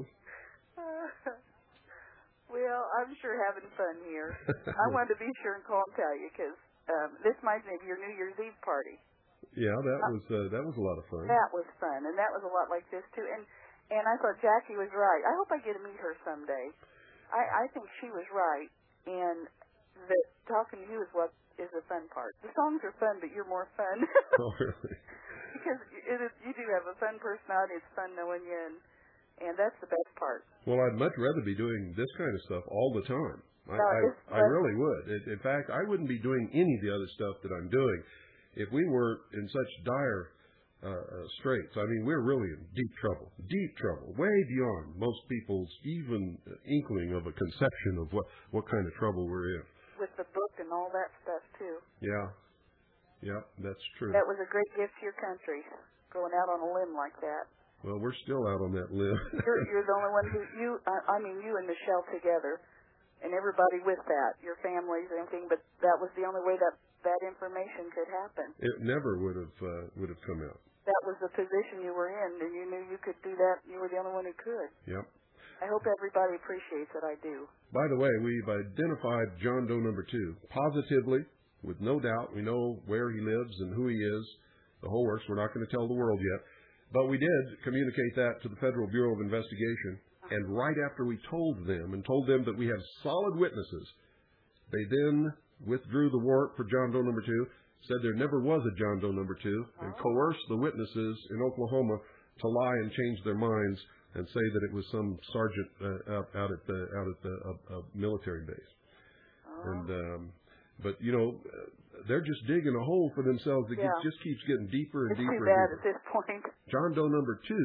Well, I'm sure having fun here. I wanted to be sure and call and tell you because um, this reminds me of your New Year's Eve party. Yeah, that was uh, that was a lot of fun. That was fun, and that was a lot like this too. And and I thought Jackie was right. I hope I get to meet her someday. I I think she was right, and that talking to you is what is the fun part. The songs are fun, but you're more fun. Oh, really? Because it is, you do have a fun personality. It's fun knowing you, and and that's the best part. Well, I'd much rather be doing this kind of stuff all the time. I No, I, I really would. In, in fact, I wouldn't be doing any of the other stuff that I'm doing if we weren't in such dire uh, uh, straits. I mean, we're really in deep trouble, deep trouble, way beyond most people's even inkling of a conception of what, what kind of trouble we're in. With the book and all that stuff, too. Yeah. Yeah, that's true. That was a great gift to your country, going out on a limb like that. Well, we're still out on that limb. you're, you're the only one who, you, I, I mean, you and Michelle together, and everybody with that, your families and everything, but that was the only way that that information could happen. It never would have uh, would have come out. That was the position you were in, and you knew you could do that. You were the only one who could. Yep. I hope everybody appreciates that I do. By the way, we've identified John Doe number two positively, with no doubt. We know where he lives and who he is, the whole works. We're not going to tell the world yet. But we did communicate that to the Federal Bureau of Investigation, and right after we told them and told them that we have solid witnesses, they then withdrew the warrant for John Doe number two, said there never was a John Doe number two, and coerced the witnesses in Oklahoma to lie and change their minds and say that it was some sergeant uh, out, out at the out at the uh, uh, military base. Oh. And um, but you know, they're just digging a hole for themselves that Yeah. gets, just keeps getting deeper and It's deeper. too and bad deeper. at this point. John Doe number two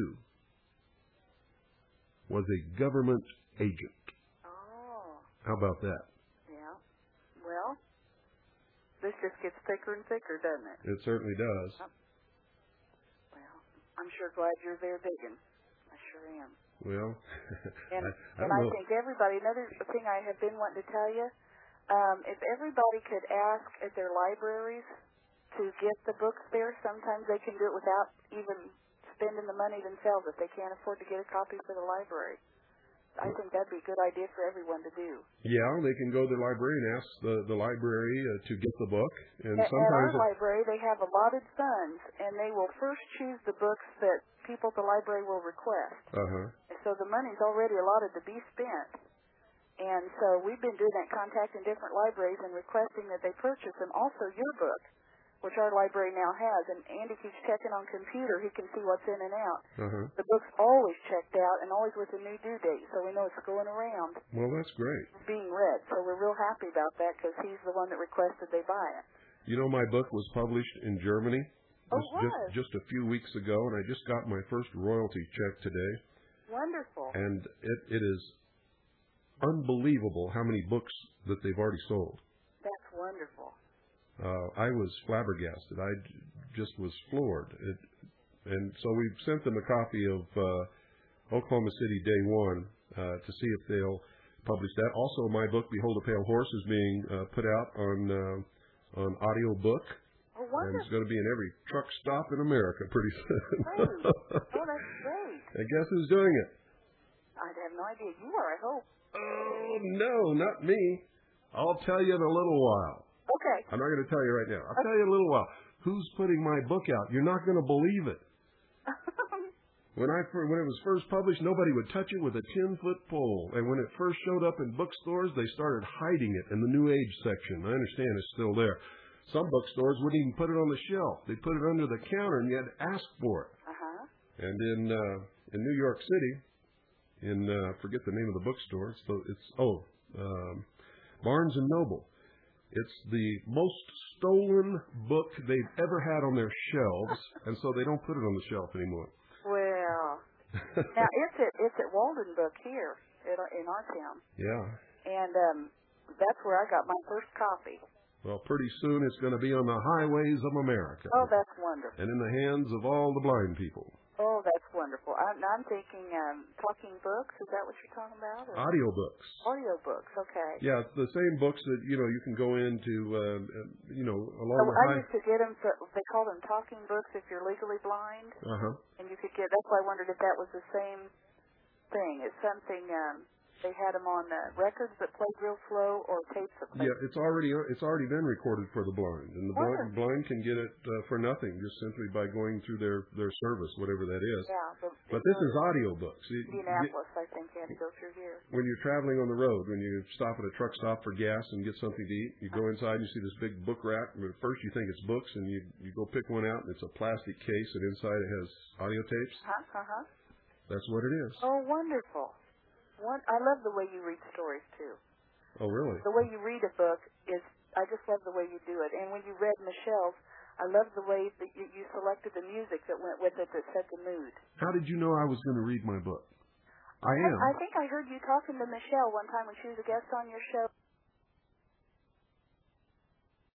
was a government agent. Oh. How about that? Yeah. Well, this just gets thicker and thicker, doesn't it? It certainly does. Well, I'm sure glad you're there digging. I sure am. Well, And, I, I and don't I know. think everybody, another thing I have been wanting to tell you, um, if everybody could ask at their libraries to get the books there, sometimes they can do it without even spending the money themselves if they can't afford to get a copy for the library. I think that'd be a good idea for everyone to do. Yeah, they can go to the library and ask the, the library uh, to get the book. And At, sometimes at our library, they have allotted funds, and they will first choose the books that people at the library will request. Uh-huh. So the money's already allotted to be spent. And so we've been doing that, contacting different libraries and requesting that they purchase, and also your book, which our library now has. And Andy keeps checking on computer. He can see what's in and out. Uh-huh. The book's always checked out and always with a new due date, so we know it's going around. Well, that's great. It's being read. So we're real happy about that because he's the one that requested they buy it. You know, my book was published in Germany Oh, just, it was? just, just a few weeks ago, and I just got my first royalty check today. Wonderful. And it, it is unbelievable how many books that they've already sold. That's wonderful. uh, I was flabbergasted. I j- just was floored. It, and so we sent them a copy of uh, Oklahoma City Day One uh, to see if they'll publish that. Also, my book, Behold a Pale Horse, is being uh, put out on uh, on audio book. Oh, and it's going to be in every truck stop in America pretty soon. Great. Oh, that's great. And guess who's doing it? I have no idea. You are, I hope. Oh, no, not me. I'll tell you in a little while. Okay. I'm not going to tell you right now. I'll tell you in a little while. Who's putting my book out? You're not going to believe it. When I fir- when it was first published, nobody would touch it with a ten-foot pole. And when it first showed up in bookstores, they started hiding it in the New Age section. I understand it's still there. Some bookstores wouldn't even put it on the shelf. They put it under the counter, and you had to ask for it. Uh-huh. And in uh, in New York City, in uh, forget the name of the bookstore. It's the, it's oh um, Barnes and Noble. It's the most stolen book they've ever had on their shelves, and so they don't put it on the shelf anymore. Well, now it's at it's at Walden Book here in our, in our town. Yeah. And um, that's where I got my first copy. Well, pretty soon it's going to be on the highways of America. Oh, that's wonderful. And in the hands of all the blind people. Oh, that's wonderful. I'm, I'm thinking um, talking books. Is that what you're talking about? Or? Audiobooks. Audiobooks, okay. Yeah, it's the same books that, you know, you can go into, uh, you know, along So the I high... used to get them, for, they call them talking books if you're legally blind. Uh-huh. And you could get, that's why I wondered if that was the same thing. It's something, um, they had them on uh, records that played real slow or tapes that played. Yeah, it's already it's already been recorded for the blind, and the blind, blind can get it uh, for nothing, just simply by going through their, their service, whatever that is. Yeah, but, but this is audiobooks. Indianapolis, I think, you had to go through here. When you're traveling on the road, when you stop at a truck stop for gas and get something to eat, you go inside and you see this big book rack. And at first you think it's books, and you you go pick one out, and it's a plastic case, and inside it has audio tapes. Uh-huh, uh-huh. That's what it is. Oh, wonderful. One, I love the way you read stories, too. Oh, really? The way you read a book is, I just love the way you do it. And when you read Michelle's, I love the way that you, you selected the music that went with it that set the mood. How did you know I was going to read my book? I am. I, I think I heard you talking to Michelle one time when she was a guest on your show.